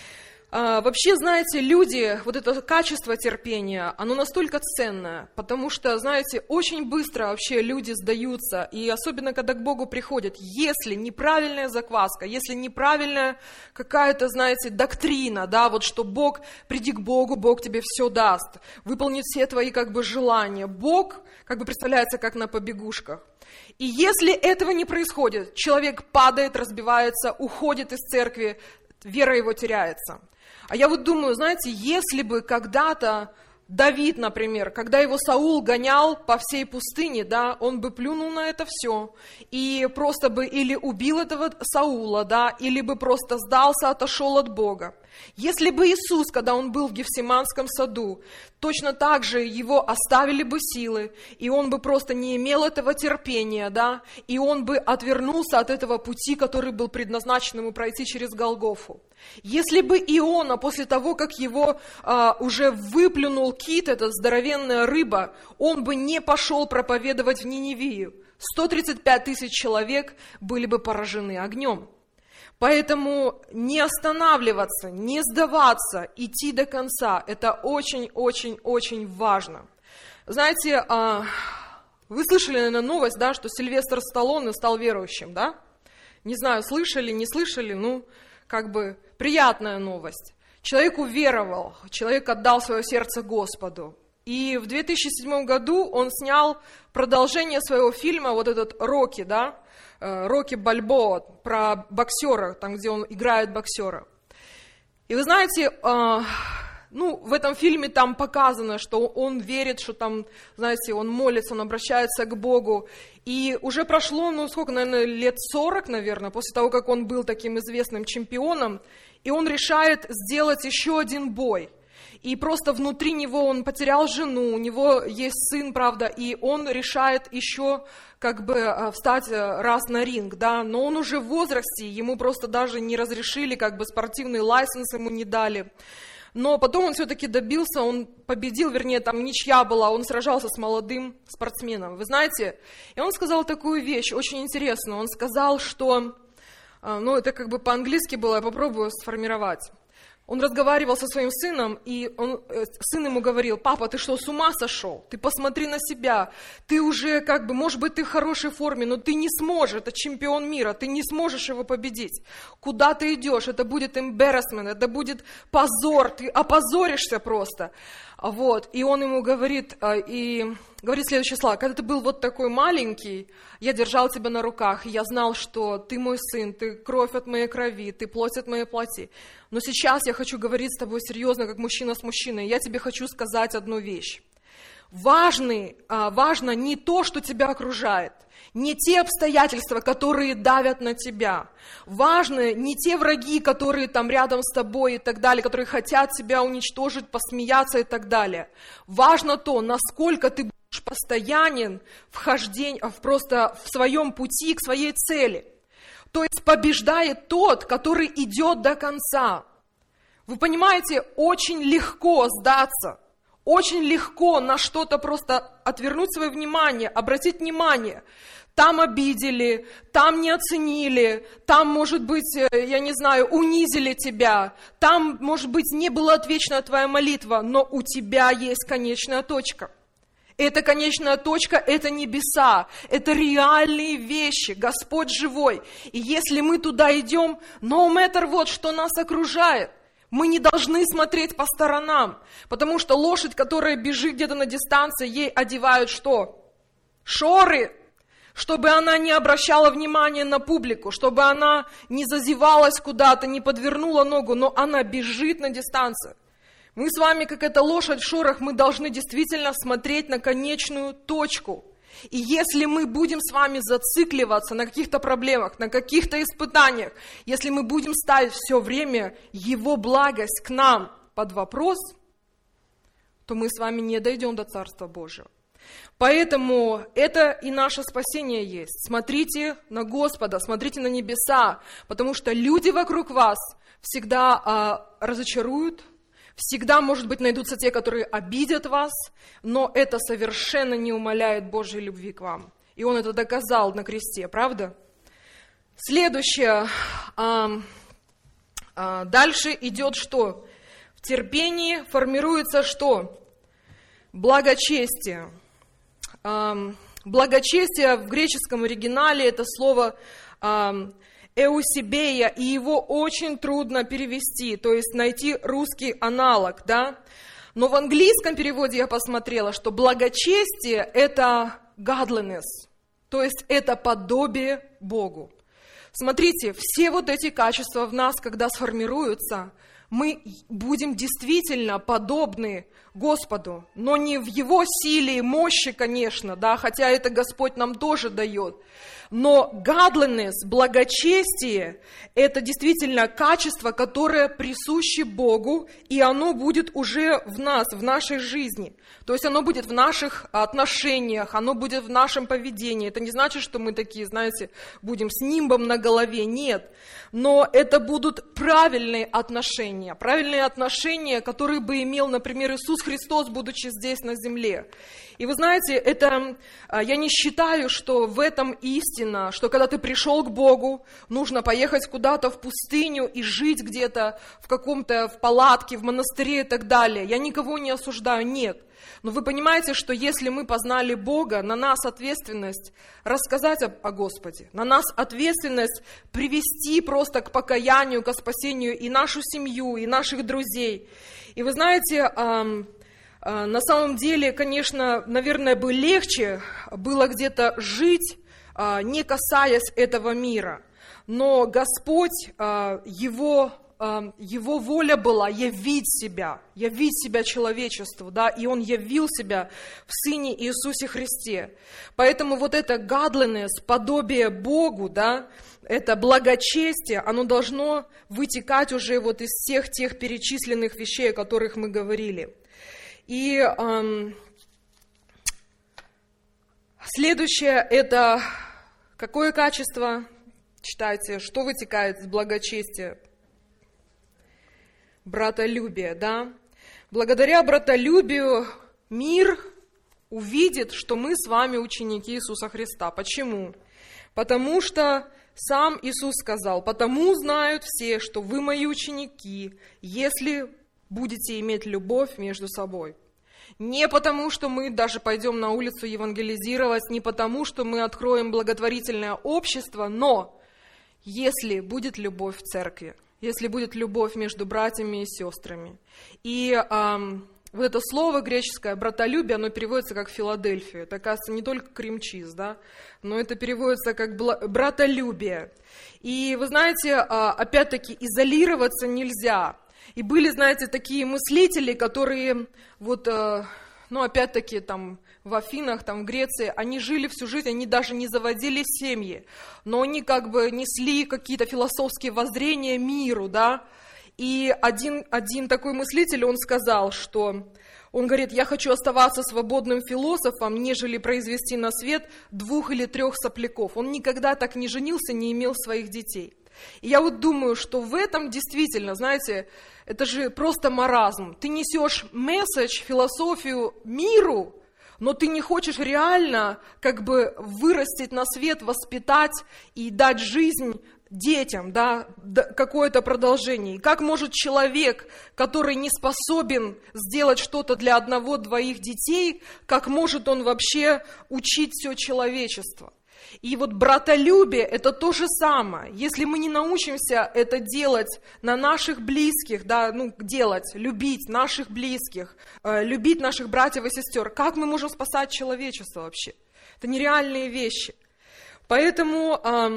S1: Вообще, знаете, люди, вот это качество терпения, оно настолько ценное, потому что, знаете, очень быстро вообще люди сдаются, и особенно, когда к Богу приходят, если неправильная закваска, если неправильная какая-то, знаете, доктрина, да, вот что Бог, приди к Богу, Бог тебе все даст, выполнит все твои как бы желания. Бог как бы представляется как на побегушках. И если этого не происходит, человек падает, разбивается, уходит из церкви, вера его теряется. А я вот думаю, знаете, если бы когда-то Давид, например, когда его Саул гонял по всей пустыне, да, он бы плюнул на это все и просто бы или убил этого Саула, да, или бы просто сдался, отошел от Бога. Если бы Иисус, когда он был в Гефсиманском саду, точно так же его оставили бы силы, и он бы просто не имел этого терпения, да, и он бы отвернулся от этого пути, который был предназначен ему пройти через Голгофу. Если бы Иона, после того, как его уже выплюнул кит, эта здоровенная рыба, он бы не пошел проповедовать в Ниневию, 135 тысяч человек были бы поражены огнем. Поэтому не останавливаться, не сдаваться, идти до конца – это очень-очень-очень важно. Знаете, вы слышали, наверное, новость, да, что Сильвестр Сталлоне стал верующим, да? Не знаю, слышали, не слышали, ну, как бы приятная новость. Человек уверовал, человек отдал свое сердце Господу. И в 2007 году он снял продолжение своего фильма, вот этот «Рокки», да, «Рокки Бальбоа», про боксера, там, где он играет боксера. И вы знаете, в этом фильме там показано, что он верит, что там, знаете, он молится, он обращается к Богу. И уже прошло, наверное, лет 40, наверное, после того, как он был таким известным чемпионом, и он решает сделать еще один бой. И просто внутри него он потерял жену, у него есть сын, правда, и он решает еще как бы встать раз на ринг, да, но он уже в возрасте, ему просто даже не разрешили, как бы спортивный лайсенс ему не дали. но потом он все-таки добился, он победил, вернее, там ничья была, он сражался с молодым спортсменом, вы знаете. И он сказал такую вещь, очень интересную, он сказал, что, это как бы по-английски было, я попробую сформировать. Он разговаривал со своим сыном, и сын ему говорил: папа, ты что, с ума сошел? Ты посмотри на себя, ты уже может быть, ты в хорошей форме, но ты не сможешь, это чемпион мира, ты не сможешь его победить. Куда ты идешь? Это будет embarrassment, это будет позор, ты опозоришься просто. И он ему говорит следующие слова: когда ты был вот такой маленький, я держал тебя на руках, и я знал, что ты мой сын, ты кровь от моей крови, ты плоть от моей плоти. Но сейчас я хочу говорить с тобой серьезно, как мужчина с мужчиной. Я тебе хочу сказать одну вещь. Важно не то, что тебя окружает, не те обстоятельства, которые давят на тебя. Важны не те враги, которые там рядом с тобой и так далее, которые хотят тебя уничтожить, посмеяться и так далее. Важно то, насколько ты будешь постоянен в своем пути к своей цели. То есть побеждает тот, который идет до конца. Вы понимаете, очень легко сдаться. Очень легко на что-то просто отвернуть свое внимание, обратить внимание. Там обидели, там не оценили, там, может быть, унизили тебя, там, может быть, не была отвечена твоя молитва, но у тебя есть конечная точка. Эта конечная точка – это небеса, это реальные вещи, Господь живой. И если мы туда идем, no matter what, что нас окружает, мы не должны смотреть по сторонам, потому что лошадь, которая бежит где-то на дистанции, ей одевают что? Шоры, чтобы она не обращала внимания на публику, чтобы она не зазевалась куда-то, не подвернула ногу, но она бежит на дистанции. Мы с вами, как эта лошадь в шорах, мы должны действительно смотреть на конечную точку. И если мы будем с вами зацикливаться на каких-то проблемах, на каких-то испытаниях, если мы будем ставить все время Его благость к нам под вопрос, то мы с вами не дойдем до Царства Божьего. Поэтому это и наше спасение есть. Смотрите на Господа, смотрите на небеса, потому что люди вокруг вас всегда разочаруют, всегда, может быть, найдутся те, которые обидят вас, но это совершенно не умаляет Божьей любви к вам. И Он это доказал на кресте, правда? Следующее. Дальше идет что? В терпении формируется что? Благочестие. Благочестие в греческом оригинале это слово эусебея, и его очень трудно перевести, то есть найти русский аналог, да? Но в английском переводе я посмотрела, что благочестие – это godliness, то есть это подобие Богу. Смотрите, все вот эти качества в нас, когда сформируются, мы будем действительно подобны Господу, но не в Его силе и мощи, конечно, да, хотя это Господь нам тоже дает. Но godliness, благочестие, это действительно качество, которое присуще Богу, и оно будет уже в нас, в нашей жизни. То есть оно будет в наших отношениях, оно будет в нашем поведении. Это не значит, что мы такие, знаете, будем с нимбом на голове, нет. Но это будут правильные отношения, которые бы имел, например, Иисус Христос, будучи здесь на земле. И вы знаете, я не считаю, что в этом истина, что когда ты пришел к Богу, нужно поехать куда-то в пустыню и жить где-то в палатке, в монастыре и так далее. Я никого не осуждаю, нет. Но вы понимаете, что если мы познали Бога, на нас ответственность рассказать о Господе, на нас ответственность привести просто к покаянию, к спасению и нашу семью, и наших друзей. И вы знаете, на самом деле, конечно, наверное, бы легче было где-то жить, не касаясь этого мира. Но Господь, Его воля была явить себя человечеству, да, и Он явил себя в Сыне Иисусе Христе. Поэтому вот это godliness, подобие Богу, да, это благочестие, оно должно вытекать уже вот из всех тех перечисленных вещей, о которых мы говорили. И следующее это какое качество? Читайте, что вытекает из благочестия? братолюбие, да? Благодаря братолюбию мир увидит, что мы с вами ученики Иисуса Христа. Почему? Потому что сам Иисус сказал: «Потому знают все, что вы мои ученики, если будете иметь любовь между собой». Не потому, что мы даже пойдем на улицу евангелизировать, не потому, что мы откроем благотворительное общество, но если будет любовь в церкви, если будет любовь между братьями и сестрами. И вот это слово греческое «братолюбие», оно переводится как «Филадельфия». Это, оказывается, не только крем-чиз, да, но это переводится как «братолюбие». И вы знаете, опять-таки, изолироваться нельзя. И были, знаете, такие мыслители, которые вот, опять-таки, там, в Афинах, там, в Греции, они жили всю жизнь, они даже не заводили семьи, но они как бы несли какие-то философские воззрения миру, да. И один такой мыслитель, он сказал, что, он говорит: «Я хочу оставаться свободным философом, нежели произвести на свет 2 или 3 сопляков». Он никогда так не женился, не имел своих детей. И я вот думаю, что в этом действительно, знаете, это же просто маразм. Ты несешь месседж, философию миру, но ты не хочешь реально как бы вырастить на свет, воспитать и дать жизнь детям, да, какое-то продолжение. И как может человек, который не способен сделать что-то для 1-2 детей, как может он вообще учить все человечество? И вот братолюбие – это то же самое. Если мы не научимся это делать на наших близких, да, любить наших близких, любить наших братьев и сестер, как мы можем спасать человечество вообще? Это нереальные вещи. Поэтому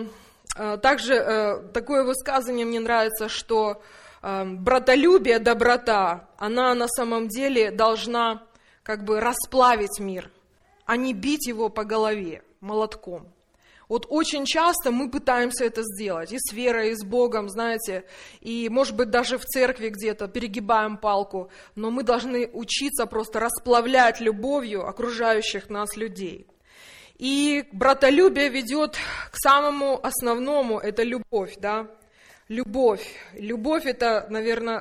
S1: также такое высказывание мне нравится, что братолюбие, доброта, она на самом деле должна как бы расплавить мир, а не бить его по голове молотком. Вот очень часто мы пытаемся это сделать, и с верой, и с Богом, знаете, и, может быть, даже в церкви где-то перегибаем палку, но мы должны учиться просто расплавлять любовью окружающих нас людей. И братолюбие ведет к самому основному, это любовь, да, любовь. Любовь это, наверное,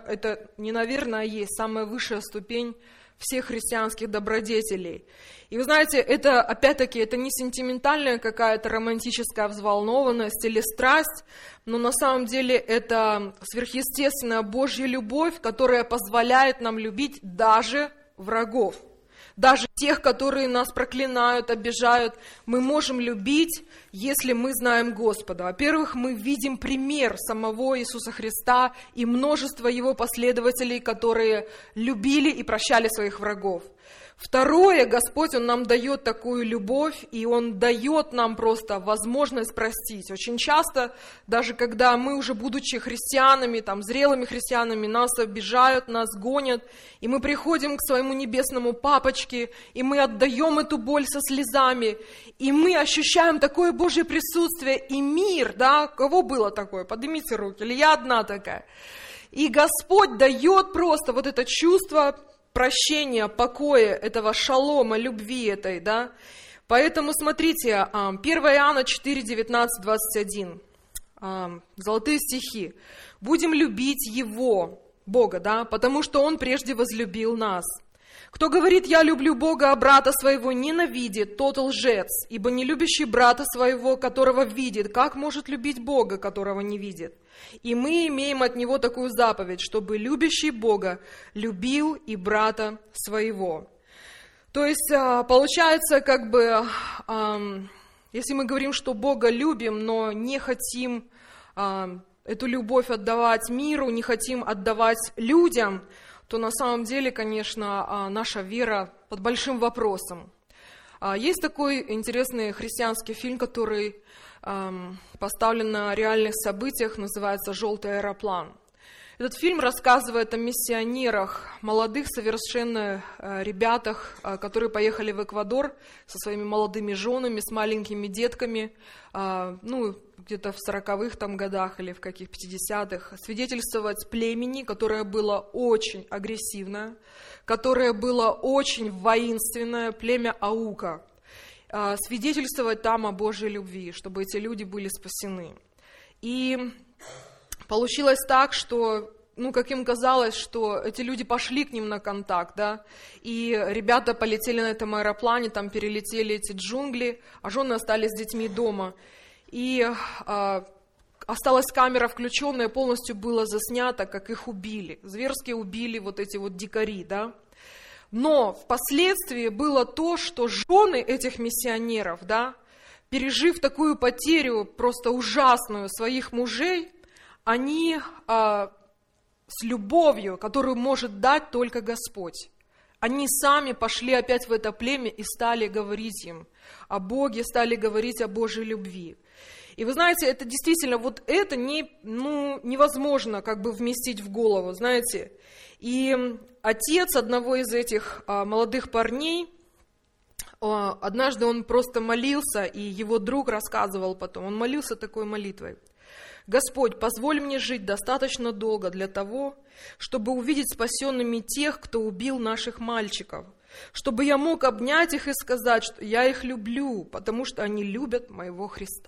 S1: а есть самая высшая ступень всех христианских добродетелей. И вы знаете, это, опять-таки, это не сентиментальная какая-то романтическая взволнованность или страсть, но на самом деле это сверхъестественная Божья любовь, которая позволяет нам любить даже врагов. Даже тех, которые нас проклинают, обижают, мы можем любить, если мы знаем Господа. Во-первых, мы видим пример самого Иисуса Христа и множество Его последователей, которые любили и прощали своих врагов. Второе, Господь, Он нам дает такую любовь, и Он дает нам просто возможность простить. Очень часто, даже когда мы уже будучи христианами, зрелыми христианами, нас обижают, нас гонят, и мы приходим к своему небесному папочке, и мы отдаем эту боль со слезами, и мы ощущаем такое Божье присутствие и мир, да? У кого было такое? Поднимите руки, или я одна такая? И Господь дает просто вот это чувство прощения, покоя, этого шалома, любви этой, да. Поэтому смотрите, 1 Иоанна 4, 19, 21, золотые стихи. «Будем любить Его, Бога, да, потому что Он прежде возлюбил нас. Кто говорит, я люблю Бога, а брата своего ненавидит, тот лжец, ибо не любящий брата своего, которого видит, как может любить Бога, которого не видит? И мы имеем от Него такую заповедь, чтобы любящий Бога любил и брата своего». То есть, получается, если мы говорим, что Бога любим, но не хотим эту любовь отдавать миру, не хотим отдавать людям, то на самом деле, конечно, наша вера под большим вопросом. Есть такой интересный христианский фильм, который поставлен на реальных событиях, называется «Желтый аэроплан». Этот фильм рассказывает о миссионерах, молодых совершенно ребятах, которые поехали в Эквадор со своими молодыми женами, с маленькими детками, где-то в 40-х годах или в каких 50-х, свидетельствовать племени, которое было очень агрессивное, которое было очень воинственное, племя Аука, свидетельствовать там о Божьей любви, чтобы эти люди были спасены. И получилось так, что как им казалось, что эти люди пошли к ним на контакт, да, и ребята полетели на этом аэроплане, там перелетели эти джунгли, а жены остались с детьми дома. И осталась камера включенная, полностью было заснято, как их убили, зверски убили вот эти вот дикари, да. Но впоследствии было то, что жены этих миссионеров, да, пережив такую потерю просто ужасную своих мужей, они с любовью, которую может дать только Господь, они сами пошли опять в это племя и стали говорить им о Боге, стали говорить о Божьей любви. И вы знаете, это действительно, вот это невозможно как бы вместить в голову, знаете. И отец одного из этих молодых парней, однажды он просто молился, и его друг рассказывал потом, он молился такой молитвой: «Господь, позволь мне жить достаточно долго для того, чтобы увидеть спасенными тех, кто убил наших мальчиков, чтобы я мог обнять их и сказать, что я их люблю, потому что они любят моего Христа».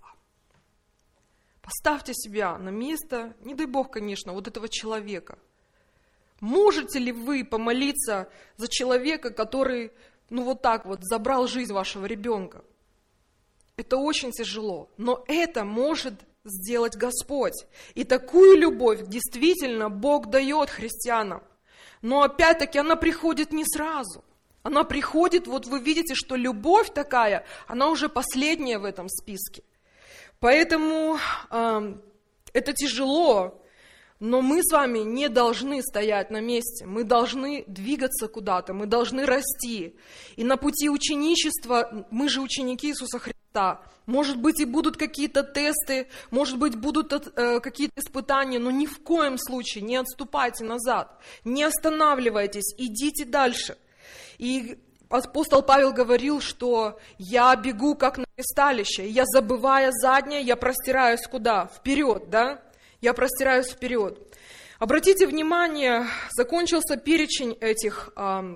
S1: Поставьте себя на место, не дай Бог, конечно, вот этого человека. Можете ли вы помолиться за человека, который, вот так вот, забрал жизнь вашего ребенка? Это очень тяжело, но это может сделать Господь. И такую любовь действительно Бог дает христианам. Но опять-таки она приходит не сразу. Она приходит, вот вы видите, что любовь такая, она уже последняя в этом списке. Поэтому это тяжело, но мы с вами не должны стоять на месте, мы должны двигаться куда-то, мы должны расти. И на пути ученичества, мы же ученики Иисуса Христа, может быть и будут какие-то тесты, может быть будут какие-то испытания, но ни в коем случае не отступайте назад, не останавливайтесь, идите дальше. И апостол Павел говорил, что я бегу как на ристалище, я, забывая заднее, я простираюсь куда? Вперед, да? Я простираюсь вперед. Обратите внимание, закончился перечень этих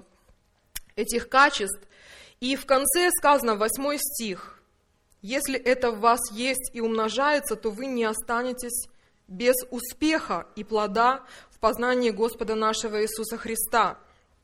S1: качеств, и в конце сказано, 8 стих: «Если это в вас есть и умножается, то вы не останетесь без успеха и плода в познании Господа нашего Иисуса Христа».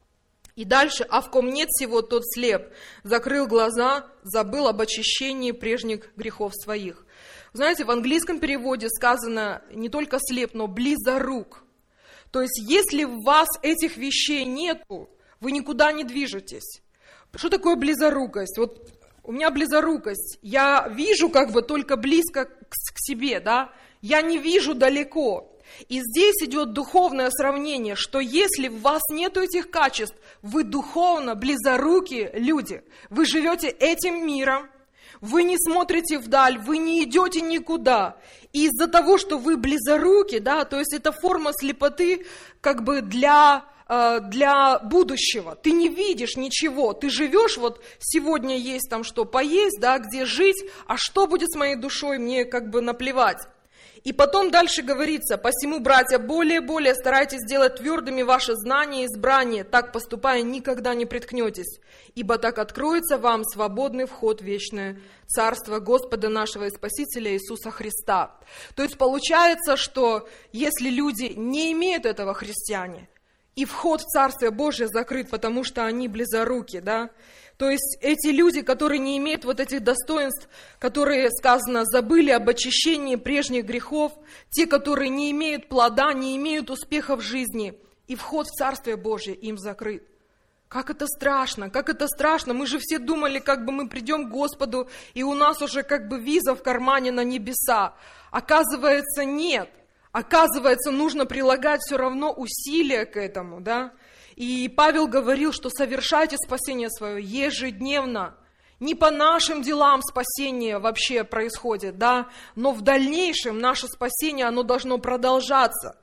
S1: И дальше: «А в ком нет всего, тот слеп, закрыл глаза, забыл об очищении прежних грехов своих». Знаете, в английском переводе сказано не только слеп, но близорук. То есть, если в вас этих вещей нету, вы никуда не движетесь. Что такое близорукость? Вот у меня близорукость. Я вижу как бы только близко к себе, да? Я не вижу далеко. И здесь идет духовное сравнение, что если в вас нету этих качеств, вы духовно близорукие люди. Вы живете этим миром, вы не смотрите вдаль, вы не идете никуда. И из-за того, что вы близоруки, да, то есть это форма слепоты как бы для будущего. Ты не видишь ничего, ты живешь, вот сегодня есть там что поесть, да, где жить, а что будет с моей душой, мне как бы наплевать. И потом дальше говорится: «Посему, братья, более старайтесь сделать твердыми ваши знания и избрание, так поступая никогда не приткнетесь, ибо так откроется вам свободный вход в вечное Царство Господа нашего и Спасителя Иисуса Христа». То есть получается, что если люди не имеют этого, христиане, и вход в Царствие Божие закрыт, потому что они близоруки, да, то есть эти люди, которые не имеют вот этих достоинств, которые, сказано, забыли об очищении прежних грехов, те, которые не имеют плода, не имеют успеха в жизни, и вход в Царствие Божие им закрыт. Как это страшно, как это страшно. Мы же все думали, как бы мы придем к Господу, и у нас уже как бы виза в кармане на небеса. Оказывается, нет. Оказывается, нужно прилагать все равно усилия к этому, да. И Павел говорил, что совершайте спасение свое ежедневно. Не по нашим делам спасение вообще происходит, да, но в дальнейшем наше спасение, оно должно продолжаться.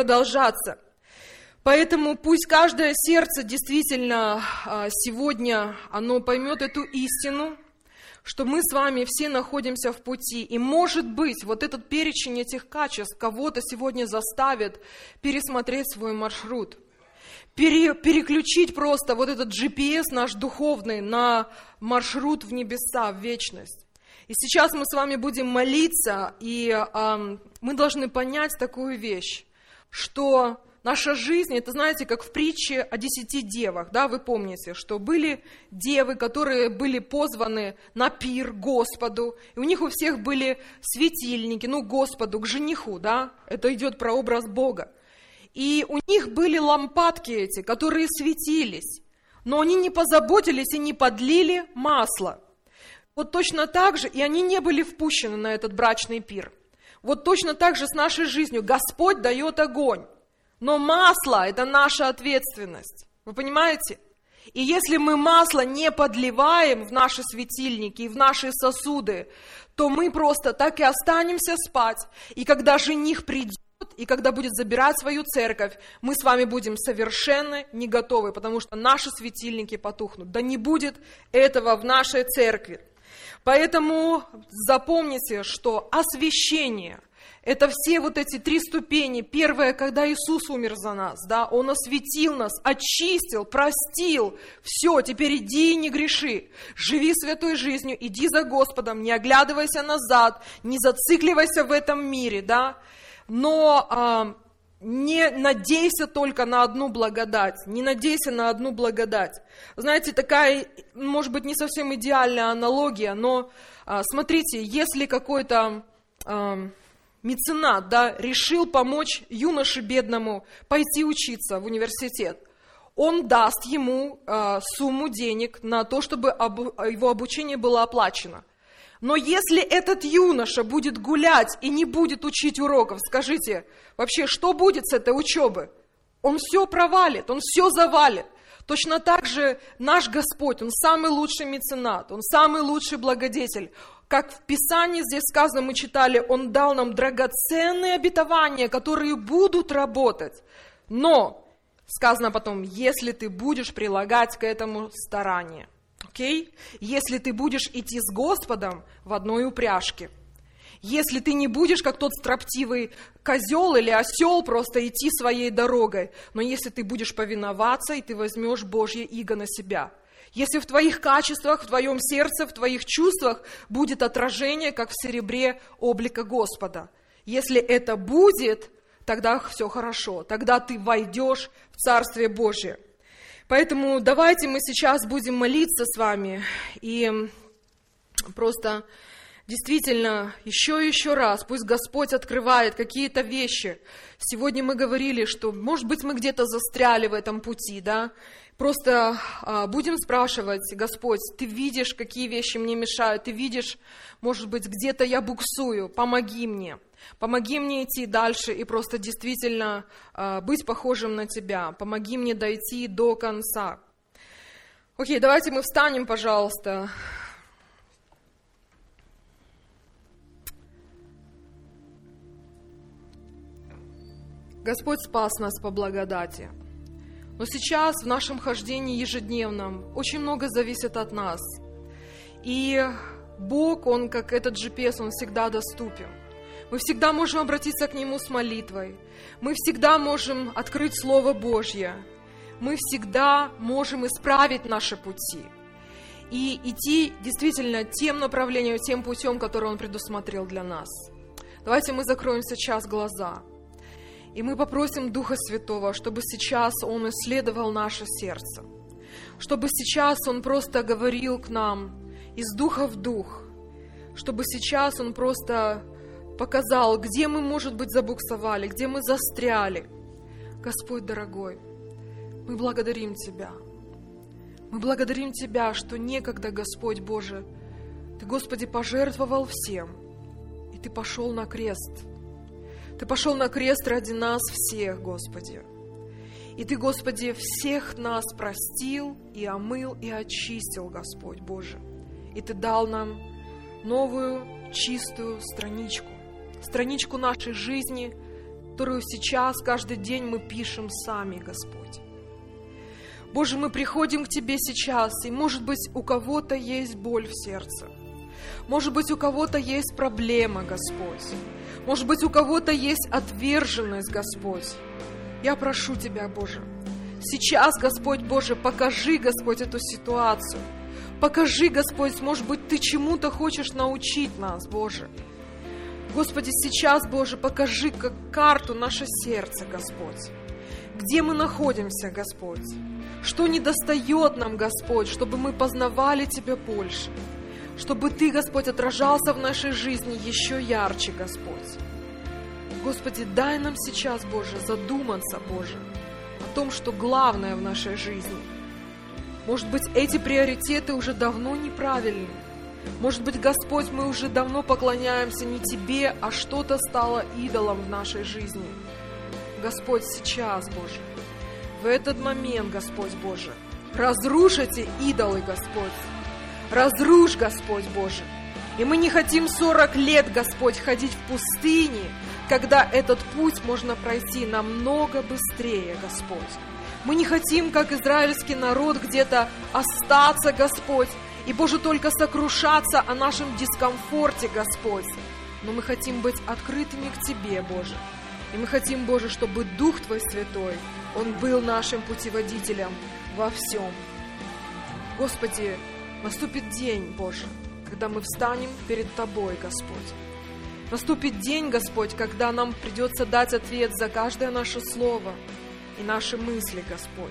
S1: Поэтому пусть каждое сердце действительно сегодня, оно поймет эту истину, что мы с вами все находимся в пути. И может быть, вот этот перечень этих качеств кого-то сегодня заставит пересмотреть свой маршрут. Переключить просто вот этот GPS наш духовный на маршрут в небеса, в вечность. И сейчас мы с вами будем молиться, и мы должны понять такую вещь, что Наша жизнь, это, знаете, как в притче о 10 девах, да, вы помните, что были девы, которые были позваны на пир Господу, и у них у всех были светильники, Господу, к жениху, да, это идет про образ Бога. И у них были лампадки эти, которые светились, но они не позаботились и не подлили масло. Вот точно так же, и они не были впущены на этот брачный пир. Вот точно так же с нашей жизнью. Господь дает огонь, но масло – это наша ответственность. Вы понимаете? И если мы масло не подливаем в наши светильники и в наши сосуды, то мы просто так и останемся спать. И когда жених придет, и когда будет забирать свою церковь, мы с вами будем совершенно не готовы, потому что наши светильники потухнут. Да не будет этого в нашей церкви. Поэтому запомните, что освящение – это все вот эти 3 ступени. Первое, когда Иисус умер за нас, да, Он осветил нас, очистил, простил. Все, теперь иди и не греши. Живи святой жизнью, иди за Господом, не оглядывайся назад, не зацикливайся в этом мире, да. Но не надейся только на одну благодать, не надейся на одну благодать. Знаете, такая, может быть, не совсем идеальная аналогия, но смотрите, если какой-то меценат, да, решил помочь юноше бедному пойти учиться в университет, он даст ему сумму денег на то, чтобы его обучение было оплачено. Но если этот юноша будет гулять и не будет учить уроков, скажите, вообще, что будет с этой учебы? Он все провалит, он все завалит. Точно так же наш Господь, Он самый лучший меценат, Он самый лучший благодетель. Как в Писании здесь сказано, мы читали, Он дал нам драгоценные обетования, которые будут работать. Но, сказано потом, если ты будешь прилагать к этому старание. Окей? Если ты будешь идти с Господом в одной упряжке, если ты не будешь, как тот строптивый козел или осел, просто идти своей дорогой, но если ты будешь повиноваться, и ты возьмешь Божье иго на себя, если в твоих качествах, в твоем сердце, в твоих чувствах будет отражение, как в серебре, облика Господа, если это будет, тогда все хорошо, тогда ты войдешь в Царствие Божие. Поэтому давайте мы сейчас будем молиться с вами и просто действительно еще раз, пусть Господь открывает какие-то вещи. Сегодня мы говорили, что, может быть, мы где-то застряли в этом пути, да? Просто будем спрашивать: Господь, Ты видишь, какие вещи мне мешают, Ты видишь, может быть, где-то я буксую, помоги мне. Помоги мне идти дальше и просто действительно быть похожим на Тебя. Помоги мне дойти до конца. Окей, давайте мы встанем, пожалуйста. Господь спас нас по благодати. Но сейчас в нашем хождении ежедневном очень много зависит от нас. И Бог, Он как этот GPS, Он всегда доступен. Мы всегда можем обратиться к Нему с молитвой. Мы всегда можем открыть Слово Божье. Мы всегда можем исправить наши пути. И идти действительно тем направлением, тем путем, который Он предусмотрел для нас. Давайте мы закроем сейчас глаза. И мы попросим Духа Святого, чтобы сейчас Он исследовал наше сердце. Чтобы сейчас Он просто говорил к нам из духа в дух. Чтобы сейчас Он просто показал, где мы, может быть, забуксовали, где мы застряли. Господь дорогой, мы благодарим Тебя. Мы благодарим Тебя, что некогда, Господь Боже, Ты, Господи, пожертвовал всем, и Ты пошел на крест. Ты пошел на крест ради нас всех, Господи. И Ты, Господи, всех нас простил и омыл и очистил, Господь Боже. И Ты дал нам новую чистую страничку. Страничку нашей жизни, которую сейчас, каждый день мы пишем сами, Господь. Боже, мы приходим к Тебе сейчас, и, может быть, у кого-то есть боль в сердце. Может быть, у кого-то есть проблема, Господь. Может быть, у кого-то есть отверженность, Господь. Я прошу Тебя, Боже, сейчас, Господь Боже, покажи, Господь, эту ситуацию. Покажи, Господь, может быть, Ты чему-то хочешь научить нас, Боже. Господи, сейчас, Боже, покажи как карту наше сердце, Господь. где мы находимся, Господь, что недостает нам, Господь, чтобы мы познавали Тебя больше, чтобы Ты, Господь, отражался в нашей жизни еще ярче, Господь. Господи, дай нам сейчас, Боже, задуматься, Боже, о том, что главное в нашей жизни. Может быть, эти приоритеты уже давно неправильны. Может быть, Господь, мы уже давно поклоняемся не Тебе, а что-то стало идолом в нашей жизни. Господь, сейчас, Боже, в этот момент, Господь Боже, разрушь эти идолы, Господь. Разрушь, Господь Боже. И мы не хотим 40 лет, Господь, ходить в пустыне, когда этот путь можно пройти намного быстрее, Господь. Мы не хотим, как израильский народ, где-то остаться, Господь, и, Боже, только сокрушаться о нашем дискомфорте, Господь. Но мы хотим быть открытыми к Тебе, Боже. И мы хотим, Боже, чтобы Дух Твой Святой, Он был нашим путеводителем во всем. Господи, наступит день, Боже, когда мы встанем перед Тобой, Господь. Наступит день, Господь, когда нам придется дать ответ за каждое наше слово и наши мысли, Господь.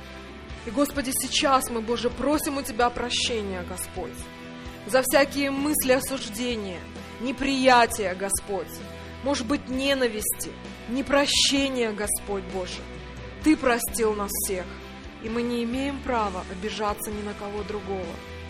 S1: И, Господи, сейчас мы, Боже, просим у Тебя прощения, Господь, за всякие мысли осуждения, неприятия, Господь, может быть, ненависти, непрощения, Господь Боже. Ты простил нас всех, и мы не имеем права обижаться ни на кого другого.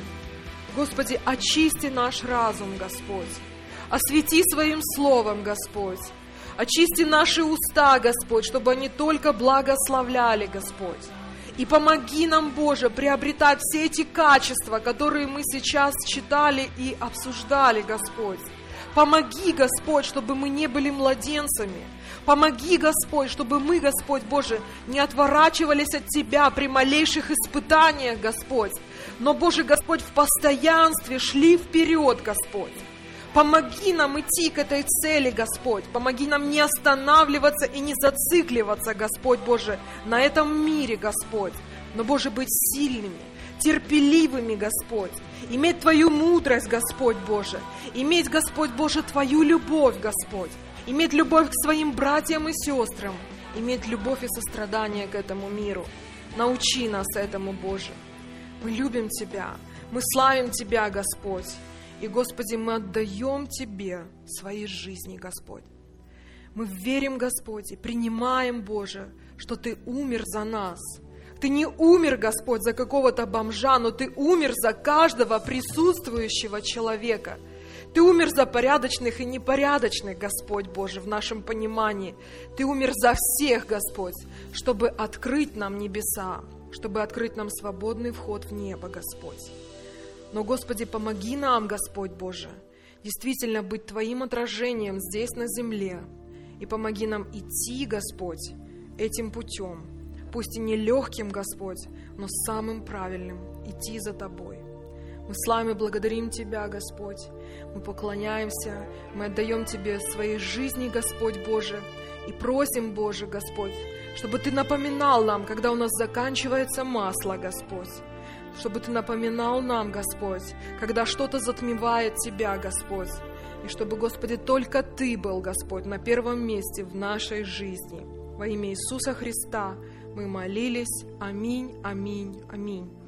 S1: Господи, очисти наш разум, Господь, освети Своим Словом, Господь, очисти наши уста, Господь, чтобы они только благословляли, Господь. И помоги нам, Боже, приобретать все эти качества, которые мы сейчас читали и обсуждали, Господь. Помоги, Господь, чтобы мы не были младенцами. Помоги, Господь, чтобы мы, Господь Боже, не отворачивались от Тебя при малейших испытаниях, Господь. Но, Боже, Господь, в постоянстве шли вперед, Господь. Помоги нам идти к этой цели, Господь. Помоги нам не останавливаться и не зацикливаться, Господь Боже, на этом мире, Господь. Но, Боже, быть сильными, терпеливыми, Господь. Иметь Твою мудрость, Господь Боже. Иметь, Господь Боже, Твою любовь, Господь. Иметь любовь к своим братьям и сестрам. Иметь любовь и сострадание к этому миру. Научи нас этому, Боже. Мы любим Тебя. Мы славим Тебя, Господь. И, Господи, мы отдаем Тебе свои жизни, Господь. Мы верим, Господь, и принимаем, Боже, что Ты умер за нас. Ты не умер, Господь, за какого-то бомжа, но Ты умер за каждого присутствующего человека. Ты умер за порядочных и непорядочных, Господь Боже, в нашем понимании. Ты умер за всех, Господь, чтобы открыть нам небеса, чтобы открыть нам свободный вход в небо, Господь. Но, Господи, помоги нам, Господь Боже, действительно быть Твоим отражением здесь на земле. И помоги нам идти, Господь, этим путем. Пусть и не легким, Господь, но самым правильным, идти за Тобой. Мы славим и благодарим Тебя, Господь. Мы поклоняемся, мы отдаем Тебе своей жизни, Господь Боже. И просим, Боже, Господь, чтобы Ты напоминал нам, когда у нас заканчивается масло, Господь. Чтобы Ты напоминал нам, Господь, когда что-то затмевает Тебя, Господь. И чтобы, Господи, только Ты был, Господь, на первом месте в нашей жизни. Во имя Иисуса Христа мы молились. Аминь, аминь, аминь.